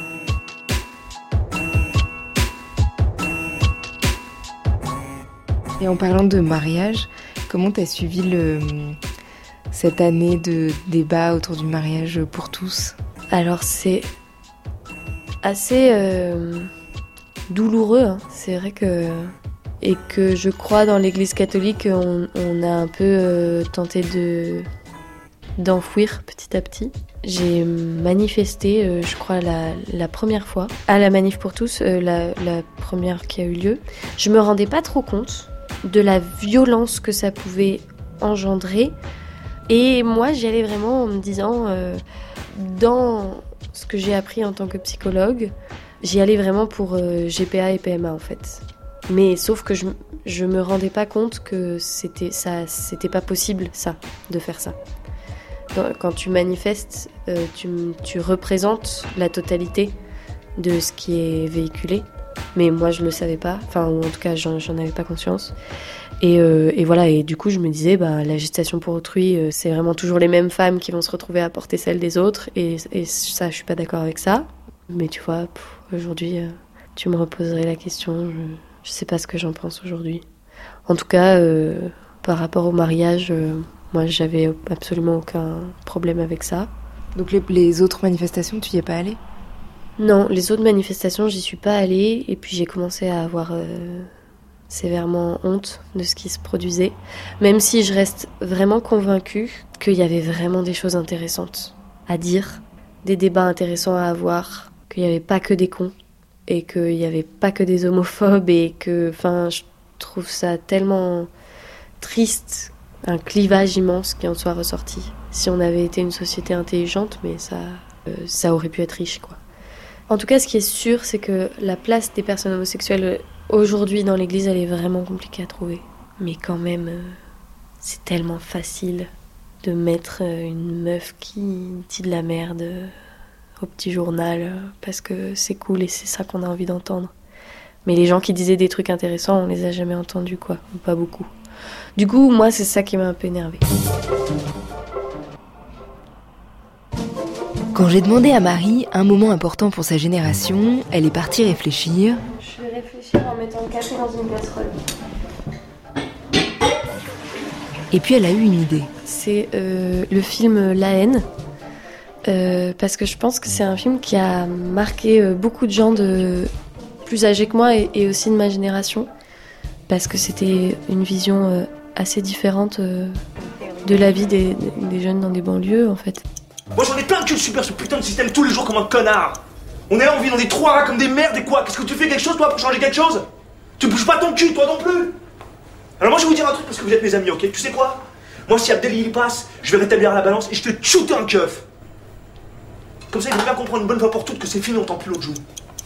[SPEAKER 3] Et en parlant de mariage, comment t'as suivi cette année de débat autour du mariage pour tous ?
[SPEAKER 8] Alors c'est assez douloureux, hein. C'est vrai que... Et que je crois dans l'église catholique, on a un peu tenté d'enfouir petit à petit. J'ai manifesté, je crois, la première fois, à la Manif pour tous, la première qui a eu lieu. Je me rendais pas trop compte de la violence que ça pouvait engendrer. Et moi, j'y allais vraiment en me disant, dans ce que j'ai appris en tant que psychologue, j'y allais vraiment pour GPA et PMA en fait. Mais sauf que je me rendais pas compte que c'était pas possible ça, de faire ça. Quand tu manifestes, tu représentes la totalité de ce qui est véhiculé. Mais moi, je le savais pas. Enfin, ou en tout cas, j'en avais pas conscience. Et voilà. Et du coup, je me disais, la gestation pour autrui, c'est vraiment toujours les mêmes femmes qui vont se retrouver à porter celle des autres. Et ça, je suis pas d'accord avec ça. Mais tu vois, aujourd'hui, tu me reposerais la question. Je sais pas ce que j'en pense aujourd'hui. En tout cas, par rapport au mariage, moi, j'avais absolument aucun problème avec ça.
[SPEAKER 3] Donc les autres manifestations, tu y es pas allée ?
[SPEAKER 8] Non, les autres manifestations, j'y suis pas allée. Et puis j'ai commencé à avoir sévèrement honte de ce qui se produisait. Même si je reste vraiment convaincue qu'il y avait vraiment des choses intéressantes à dire, des débats intéressants à avoir, qu'il n'y avait pas que des cons et qu'il n'y avait pas que des homophobes et que, je trouve ça tellement triste, un clivage immense qui en soit ressorti. Si on avait été une société intelligente, mais ça aurait pu être riche, quoi. En tout cas, ce qui est sûr, c'est que la place des personnes homosexuelles aujourd'hui dans l'église, elle est vraiment compliquée à trouver. Mais quand même, c'est tellement facile de mettre une meuf qui dit de la merde au petit journal parce que c'est cool et c'est ça qu'on a envie d'entendre. Mais les gens qui disaient des trucs intéressants, on les a jamais entendus, quoi. Ou pas beaucoup. Du coup, moi, c'est ça qui m'a un peu énervée.
[SPEAKER 4] Quand j'ai demandé à Marie un moment important pour sa génération, elle est partie réfléchir.
[SPEAKER 8] Je vais réfléchir en mettant le café dans une casserole.
[SPEAKER 4] Et puis elle a eu une idée.
[SPEAKER 8] C'est le film La haine. Parce que je pense que c'est un film qui a marqué beaucoup de gens plus âgés que moi et aussi de ma génération. Parce que c'était une vision assez différente de la vie des jeunes dans des banlieues, en fait.
[SPEAKER 16] Moi j'en ai plein de cul de subir ce putain de système tous les jours comme un connard. On est là, on vit dans des trous à rats comme des merdes et quoi? Qu'est-ce que tu fais quelque chose toi pour changer quelque chose? Tu bouges pas ton cul toi non plus. Alors moi je vais vous dire un truc parce que vous êtes mes amis, ok? Tu sais quoi? Moi si Abdel il passe, je vais rétablir la balance et je te shooter un keuf. Comme ça il faut bien comprendre une bonne fois pour toutes que c'est fini, on n'entend plus l'autre jour.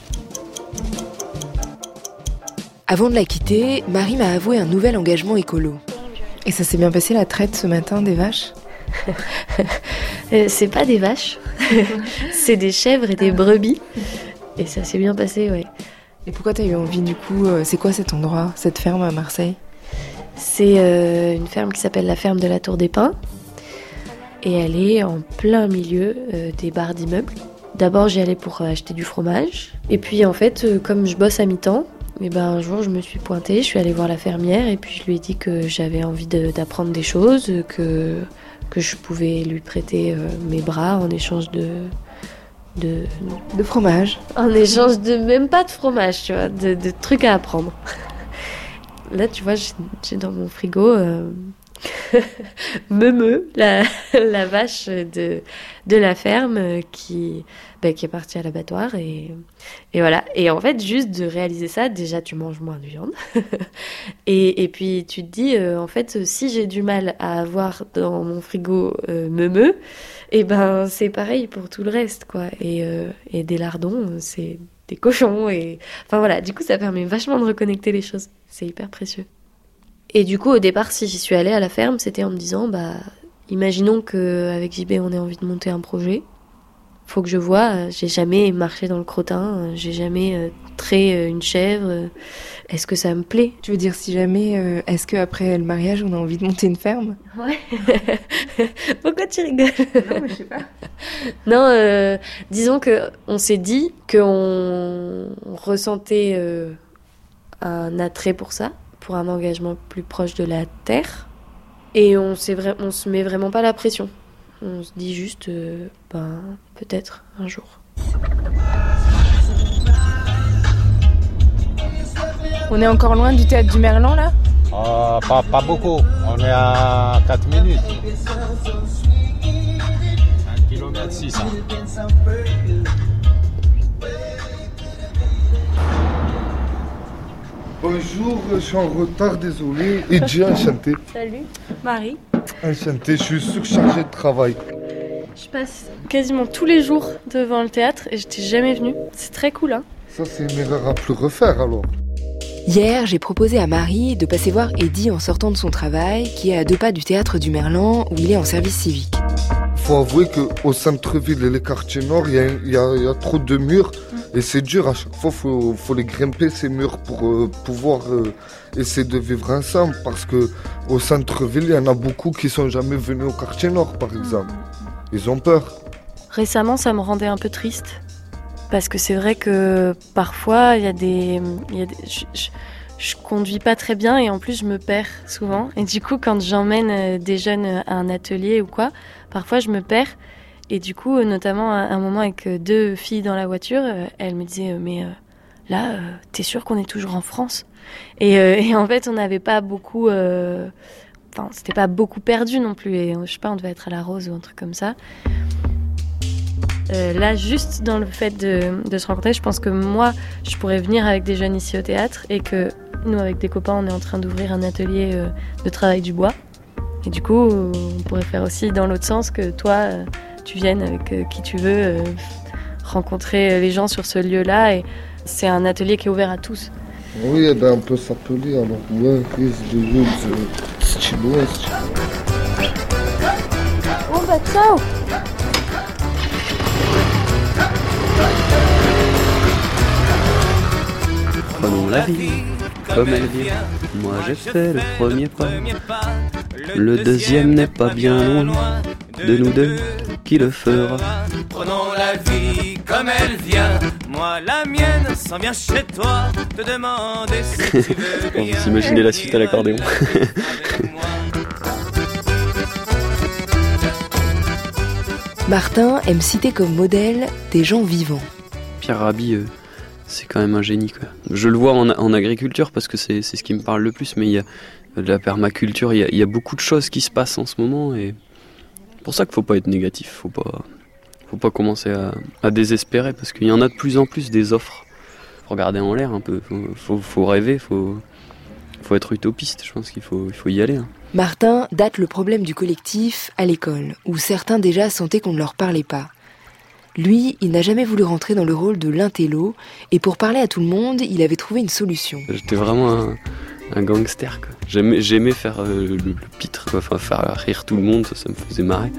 [SPEAKER 4] Avant de la quitter, Marie m'a avoué un nouvel engagement écolo.
[SPEAKER 3] Et ça s'est bien passé la traite ce matin des vaches?
[SPEAKER 8] C'est pas des vaches, c'est des chèvres et des brebis. Et ça s'est bien passé, ouais.
[SPEAKER 3] Et pourquoi t'as eu envie du coup, c'est quoi cet endroit, cette ferme à Marseille?
[SPEAKER 8] C'est une ferme qui s'appelle la ferme de la Tour des Pins. Et elle est en plein milieu des barres d'immeubles. D'abord j'y allais pour acheter du fromage. Et puis en fait, comme je bosse à mi-temps, un jour je me suis pointée, je suis allée voir la fermière et puis je lui ai dit que j'avais envie d'apprendre des choses, que je pouvais lui prêter mes bras en échange de
[SPEAKER 3] fromage. En
[SPEAKER 8] échange de même pas de fromage, tu vois, de trucs à apprendre. Là, tu vois, j'ai dans mon frigo Meumeu, la vache de la ferme qui est partie à l'abattoir et voilà. Et en fait, juste de réaliser ça, déjà tu manges moins de viande et puis tu te dis en fait si j'ai du mal à avoir dans mon frigo Meumeu, c'est pareil pour tout le reste quoi. Et des lardons, c'est des cochons et enfin voilà. Du coup, ça permet vachement de reconnecter les choses. C'est hyper précieux. Et du coup, au départ, si j'y suis allée à la ferme, c'était en me disant, imaginons qu'avec JB, on ait envie de monter un projet. Faut que je vois, j'ai jamais marché dans le crottin, j'ai jamais trait une chèvre. Est-ce que ça me plaît?
[SPEAKER 3] Tu veux dire, si jamais, est-ce qu'après le mariage, on a envie de monter une ferme?
[SPEAKER 8] Ouais. Pourquoi tu rigoles?
[SPEAKER 3] Non, mais je sais pas.
[SPEAKER 8] Non, disons qu'on s'est dit qu'on ressentait un attrait pour ça, pour un engagement plus proche de la terre. Et on se met vraiment pas la pression. On se dit juste, peut-être un jour.
[SPEAKER 3] On est encore loin du théâtre du Merlan, là?
[SPEAKER 17] Pas beaucoup. On est à 4 minutes. 1 km 600.
[SPEAKER 7] Bonjour, je suis en retard, désolé. Edji, enchanté.
[SPEAKER 8] Salut, Marie.
[SPEAKER 7] Enchanté, je suis surchargé de travail.
[SPEAKER 8] Je passe quasiment tous les jours devant le théâtre et je t'ai jamais venue. C'est très cool, hein?
[SPEAKER 7] Ça, c'est une erreur à plus refaire, alors.
[SPEAKER 4] Hier, j'ai proposé à Marie de passer voir Eddy en sortant de son travail, qui est à 2 pas du théâtre du Merlan, où il est en service civique.
[SPEAKER 7] Faut avouer qu'au centre-ville et les quartiers nord, il y a trop de murs. Et c'est dur, à chaque fois, faut les grimper ces murs pour pouvoir essayer de vivre ensemble. Parce qu'au centre-ville, il y en a beaucoup qui sont jamais venus au quartier nord, par exemple. Ils ont peur.
[SPEAKER 8] Récemment, ça me rendait un peu triste. Parce que c'est vrai que parfois, je conduis pas très bien et en plus, je me perds souvent. Et du coup, quand j'emmène des jeunes à un atelier ou quoi, parfois, je me perds. Et du coup, notamment à un moment avec 2 filles dans la voiture, elles me disaient mais là, t'es sûre qu'on est toujours en France ? Et en fait, on n'avait pas beaucoup... Enfin, c'était pas beaucoup perdu non plus. Et je sais pas, on devait être à la Rose ou un truc comme ça. Là, juste dans le fait de se rencontrer, je pense que moi, je pourrais venir avec des jeunes ici au théâtre et que nous, avec des copains, on est en train d'ouvrir un atelier de travail du bois. Et du coup, on pourrait faire aussi dans l'autre sens que toi, tu viennes avec qui tu veux rencontrer les gens sur ce lieu-là. Et c'est un atelier qui est ouvert à tous.
[SPEAKER 7] Oui, eh ben, on peut s'appeler alors Where is the woods Still West.
[SPEAKER 8] Bon bah ciao.
[SPEAKER 6] Prenons la vie comme elle vient. Moi j'ai fait le premier pas. Le deuxième n'est pas bien loin de nous deux. Qui le fera?
[SPEAKER 18] Prenons la vie comme elle vient. Moi la mienne s'en vient chez toi. Te demander si tu veux bien.
[SPEAKER 6] On peut s'imaginer la suite à l'accordéon.
[SPEAKER 4] Martin aime citer comme modèle des gens vivants.
[SPEAKER 6] Pierre Rabhi, c'est quand même un génie, quoi. Je le vois en agriculture parce que c'est ce qui me parle le plus, mais il y a de la permaculture, il y a beaucoup de choses qui se passent en ce moment et c'est pour ça qu'il faut pas être négatif, faut pas commencer à désespérer parce qu'il y en a de plus en plus des offres. Faut regarder en l'air un peu, faut rêver, faut être utopiste, je pense qu'il faut y aller. Hein.
[SPEAKER 4] Martin date le problème du collectif à l'école, où certains déjà sentaient qu'on ne leur parlait pas. Lui, il n'a jamais voulu rentrer dans le rôle de l'intello, et pour parler à tout le monde, il avait trouvé une solution.
[SPEAKER 6] J'étais vraiment un gangster, quoi. J'aimais faire le pitre, quoi. Enfin, faire rire tout le monde, ça me faisait marrer.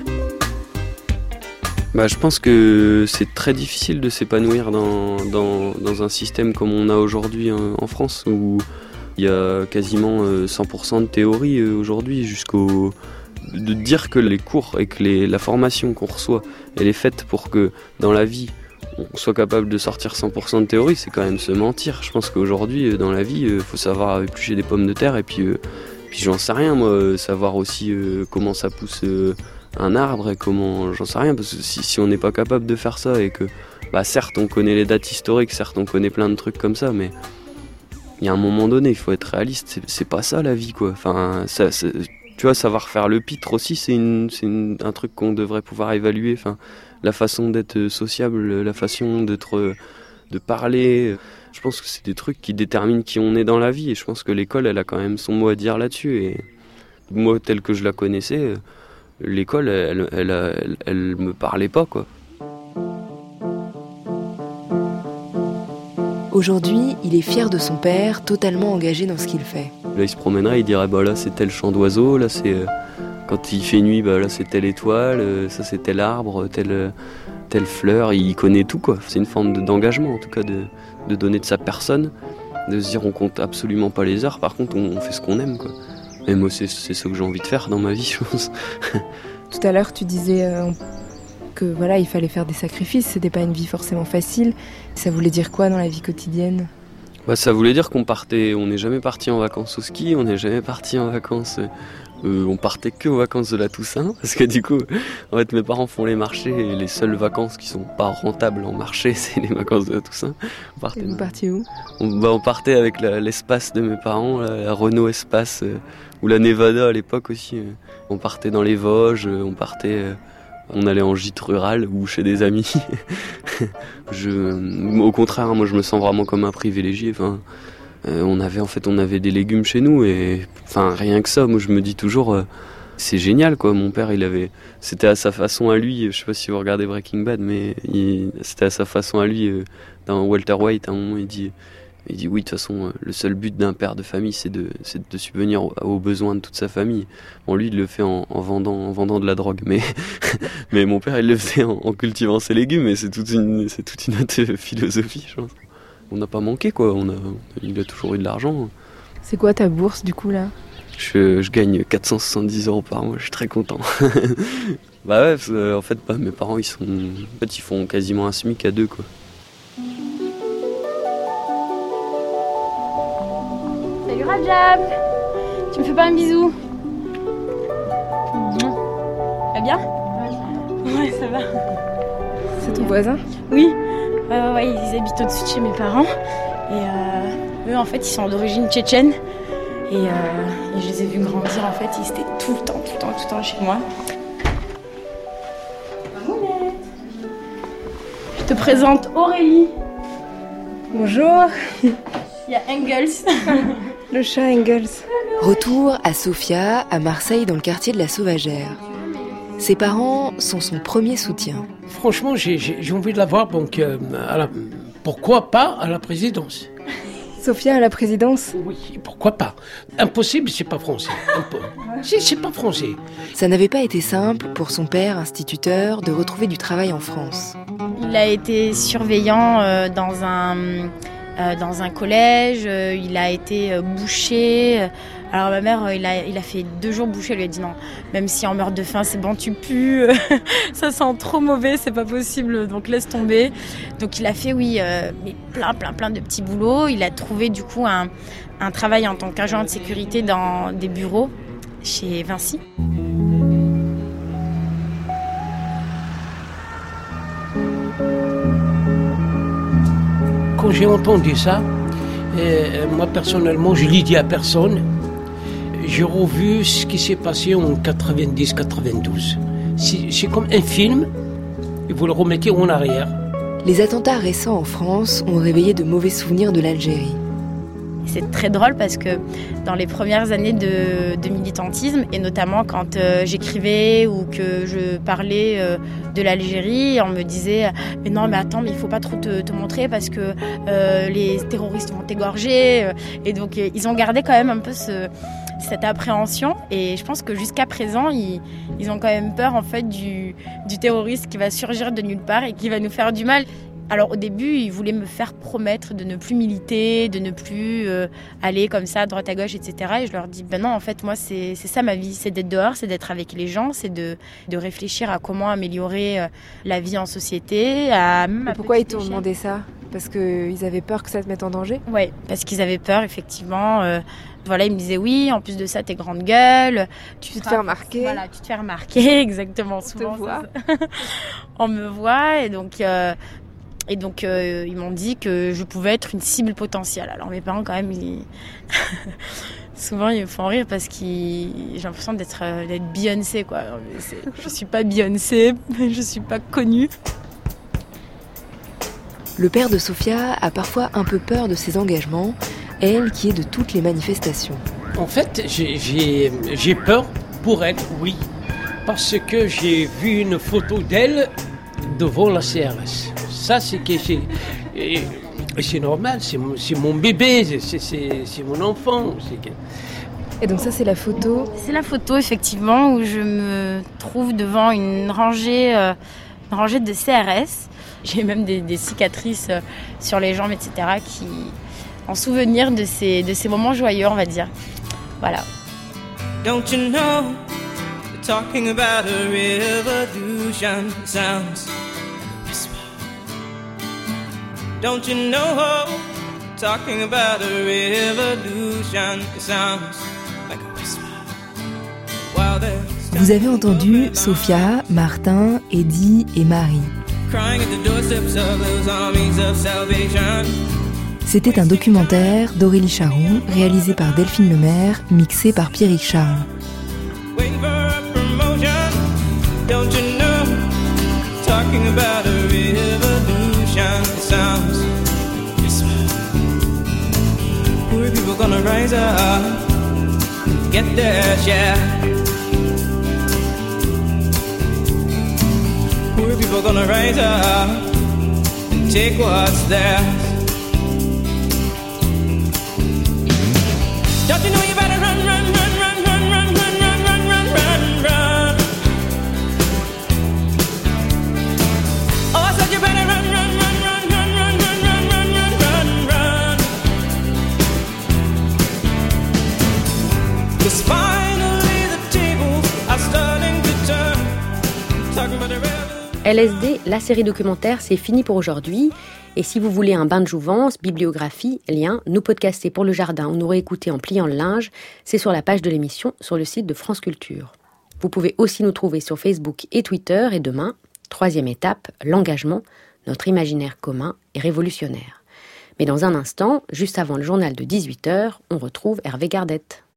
[SPEAKER 6] Je pense que c'est très difficile de s'épanouir dans un système comme on a aujourd'hui en France, où il y a quasiment 100% de théorie aujourd'hui, de dire que les cours et que la formation qu'on reçoit, elle est faite pour que dans la vie, on soit capable de sortir 100% de théorie, c'est quand même se mentir. Je pense qu'aujourd'hui, dans la vie, il faut savoir éplucher des pommes de terre et puis j'en sais rien, moi, savoir aussi comment ça pousse un arbre et comment, j'en sais rien, parce que si on n'est pas capable de faire ça et que, certes, on connaît les dates historiques, certes, on connaît plein de trucs comme ça, mais il y a un moment donné, il faut être réaliste, c'est pas ça la vie, quoi. Enfin, tu vois, savoir faire le pitre aussi, c'est un truc qu'on devrait pouvoir évaluer. Enfin, la façon d'être sociable, la façon de parler, je pense que c'est des trucs qui déterminent qui on est dans la vie. Et je pense que l'école, elle a quand même son mot à dire là-dessus. Et moi, tel que je la connaissais, l'école, elle me parlait pas, quoi.
[SPEAKER 4] Aujourd'hui, il est fier de son père, totalement engagé dans ce qu'il fait.
[SPEAKER 6] Là, il se promènerait, il dirait là c'est tel chant d'oiseau, là c'est quand il fait nuit, là c'est telle étoile, ça c'est tel arbre, telle fleur. Il connaît tout, quoi. C'est une forme d'engagement, en tout cas, de donner de sa personne, de se dire on compte absolument pas les heures. Par contre, on fait ce qu'on aime, quoi. Et moi, c'est ce que j'ai envie de faire dans ma vie, je pense.
[SPEAKER 3] Tout à l'heure, tu disais que voilà, il fallait faire des sacrifices, c'était pas une vie forcément facile. Ça voulait dire quoi dans la vie quotidienne ?
[SPEAKER 6] Ça voulait dire on n'est jamais parti en vacances au ski, on n'est jamais parti en vacances, on partait que aux vacances de la Toussaint, parce que du coup, en fait, mes parents font les marchés et les seules vacances qui sont pas rentables en marché, c'est les vacances de la Toussaint.
[SPEAKER 3] Et vous partiez où ?
[SPEAKER 6] On partait avec l'espace de mes parents, la Renault Espace, ou la Nevada à l'époque aussi. On partait dans les Vosges, on allait en gîte rural ou chez des amis. Au contraire, moi je me sens vraiment comme un privilégié. Enfin, on avait des légumes chez nous et rien que ça, moi je me dis toujours c'est génial, quoi. Mon père, c'était à sa façon à lui, je sais pas si vous regardez Breaking Bad, mais c'était à sa façon à lui. Dans Walter White, à un moment, il dit Il dit oui, de toute façon, le seul but d'un père de famille, c'est de subvenir aux besoins de toute sa famille. Bon, lui, il le fait en vendant de la drogue, mais mon père, il le faisait en cultivant ses légumes, et c'est toute une autre philosophie, je pense. On n'a pas manqué, quoi. Il a toujours eu de l'argent.
[SPEAKER 3] C'est quoi ta bourse, du coup, là ?
[SPEAKER 6] Je gagne 470 € par mois, je suis très content. Bah ouais, parce que, en fait, mes parents, ils font quasiment un SMIC à 2, quoi.
[SPEAKER 2] Salut Rajab, tu me fais pas un bisou? Ça va bien? Ouais, ça va.
[SPEAKER 3] C'est ton voisin?
[SPEAKER 2] Oui, ouais, ils habitent au-dessus de chez mes parents. Et eux, en fait, ils sont d'origine tchétchène. Et je les ai vus grandir, en fait, ils étaient tout le temps chez moi. Je te présente Aurélie.
[SPEAKER 3] Bonjour.
[SPEAKER 2] Il y a Engels.
[SPEAKER 3] Le chat Engels.
[SPEAKER 4] Retour à Sofia, à Marseille, dans le quartier de la Sauvagère. Ses parents sont son premier soutien.
[SPEAKER 19] Franchement, j'ai envie de la voir, donc pourquoi pas à la présidence.
[SPEAKER 3] Sofia à la présidence?
[SPEAKER 19] Oui, pourquoi pas. Impossible, c'est pas français. C'est pas français.
[SPEAKER 4] Ça n'avait pas été simple pour son père, instituteur, de retrouver du travail en France.
[SPEAKER 2] Il a été surveillant dans un collège, il a été boucher. Alors ma mère, il a fait 2 jours boucher, elle lui a dit non, même si on meurt de faim, c'est bon, tu pues, ça sent trop mauvais, c'est pas possible, donc laisse tomber. Donc il a fait, oui, mais plein de petits boulots. Il a trouvé du coup un travail en tant qu'agent de sécurité dans des bureaux chez Vinci.
[SPEAKER 19] Quand j'ai entendu ça, moi personnellement, je l'ai dit à personne. J'ai revu ce qui s'est passé en 90-92. C'est comme un film, et vous le remettez en arrière.
[SPEAKER 4] Les attentats récents en France ont réveillé de mauvais souvenirs de l'Algérie.
[SPEAKER 2] C'est très drôle parce que dans les premières années de militantisme, et notamment quand j'écrivais ou que je parlais de l'Algérie, on me disait « Mais non, mais attends, mais il ne faut pas trop te montrer parce que les terroristes vont t'égorger. » Et donc, ils ont gardé quand même un peu cette appréhension. Et je pense que jusqu'à présent, ils ont quand même peur en fait, du terroriste qui va surgir de nulle part et qui va nous faire du mal. Alors au début, ils voulaient me faire promettre de ne plus militer, de ne plus aller comme ça à droite à gauche, etc. Et je leur dis, ben non, en fait, moi, c'est ça ma vie, c'est d'être dehors, c'est d'être avec les gens, c'est de réfléchir à comment améliorer la vie en société.
[SPEAKER 3] Pourquoi ils t'ont demandé ça? Parce qu'ils avaient peur que ça te mette en danger?
[SPEAKER 2] Oui, parce qu'ils avaient peur, effectivement. Voilà, ils me disaient, oui, en plus de ça, t'es grande gueule.
[SPEAKER 3] Tu te fais remarquer.
[SPEAKER 2] Voilà, tu te fais remarquer, exactement. Souvent,
[SPEAKER 3] on te voit.
[SPEAKER 2] On me voit, et donc... ils m'ont dit que je pouvais être une cible potentielle. Alors mes parents quand même, souvent ils me font rire parce que j'ai l'impression d'être Beyoncé quoi. Je suis pas Beyoncé, je suis pas connue.
[SPEAKER 4] Le père de Sofia a parfois un peu peur de ses engagements, elle qui est de toutes les manifestations.
[SPEAKER 19] En fait, j'ai peur pour elle, oui, parce que j'ai vu une photo d'elle devant la CRS. Ça, c'est normal, c'est mon bébé, c'est mon enfant.
[SPEAKER 3] Et donc ça, c'est la photo?
[SPEAKER 2] C'est la photo, effectivement, où je me trouve devant une rangée de CRS. J'ai même des cicatrices sur les jambes, etc., qui en souvenir de ces moments joyeux, on va dire. Voilà.
[SPEAKER 18] Don't you know, talking about a revolution sounds... Don't you know, talking about a revolution, it sounds like a whisper.
[SPEAKER 4] Vous avez entendu Sofia, Martin, Eddie et Marie. C'était un documentaire d'Aurélie Charon, réalisé par Delphine Lemaire, mixé par Pierrick Charles.
[SPEAKER 18] Don't you know, talking about a revolution sounds. Poor people gonna rise up, get their share. Poor people gonna rise up and take what's theirs.
[SPEAKER 1] LSD, la série documentaire, c'est fini pour aujourd'hui. Et si vous voulez un bain de jouvence, bibliographie, lien, nous podcaster pour le jardin ou nous réécouter en pliant le linge, c'est sur la page de l'émission sur le site de France Culture. Vous pouvez aussi nous trouver sur Facebook et Twitter. Et demain, 3e étape, l'engagement, notre imaginaire commun et révolutionnaire. Mais dans un instant, juste avant le journal de 18h, on retrouve Hervé Gardette.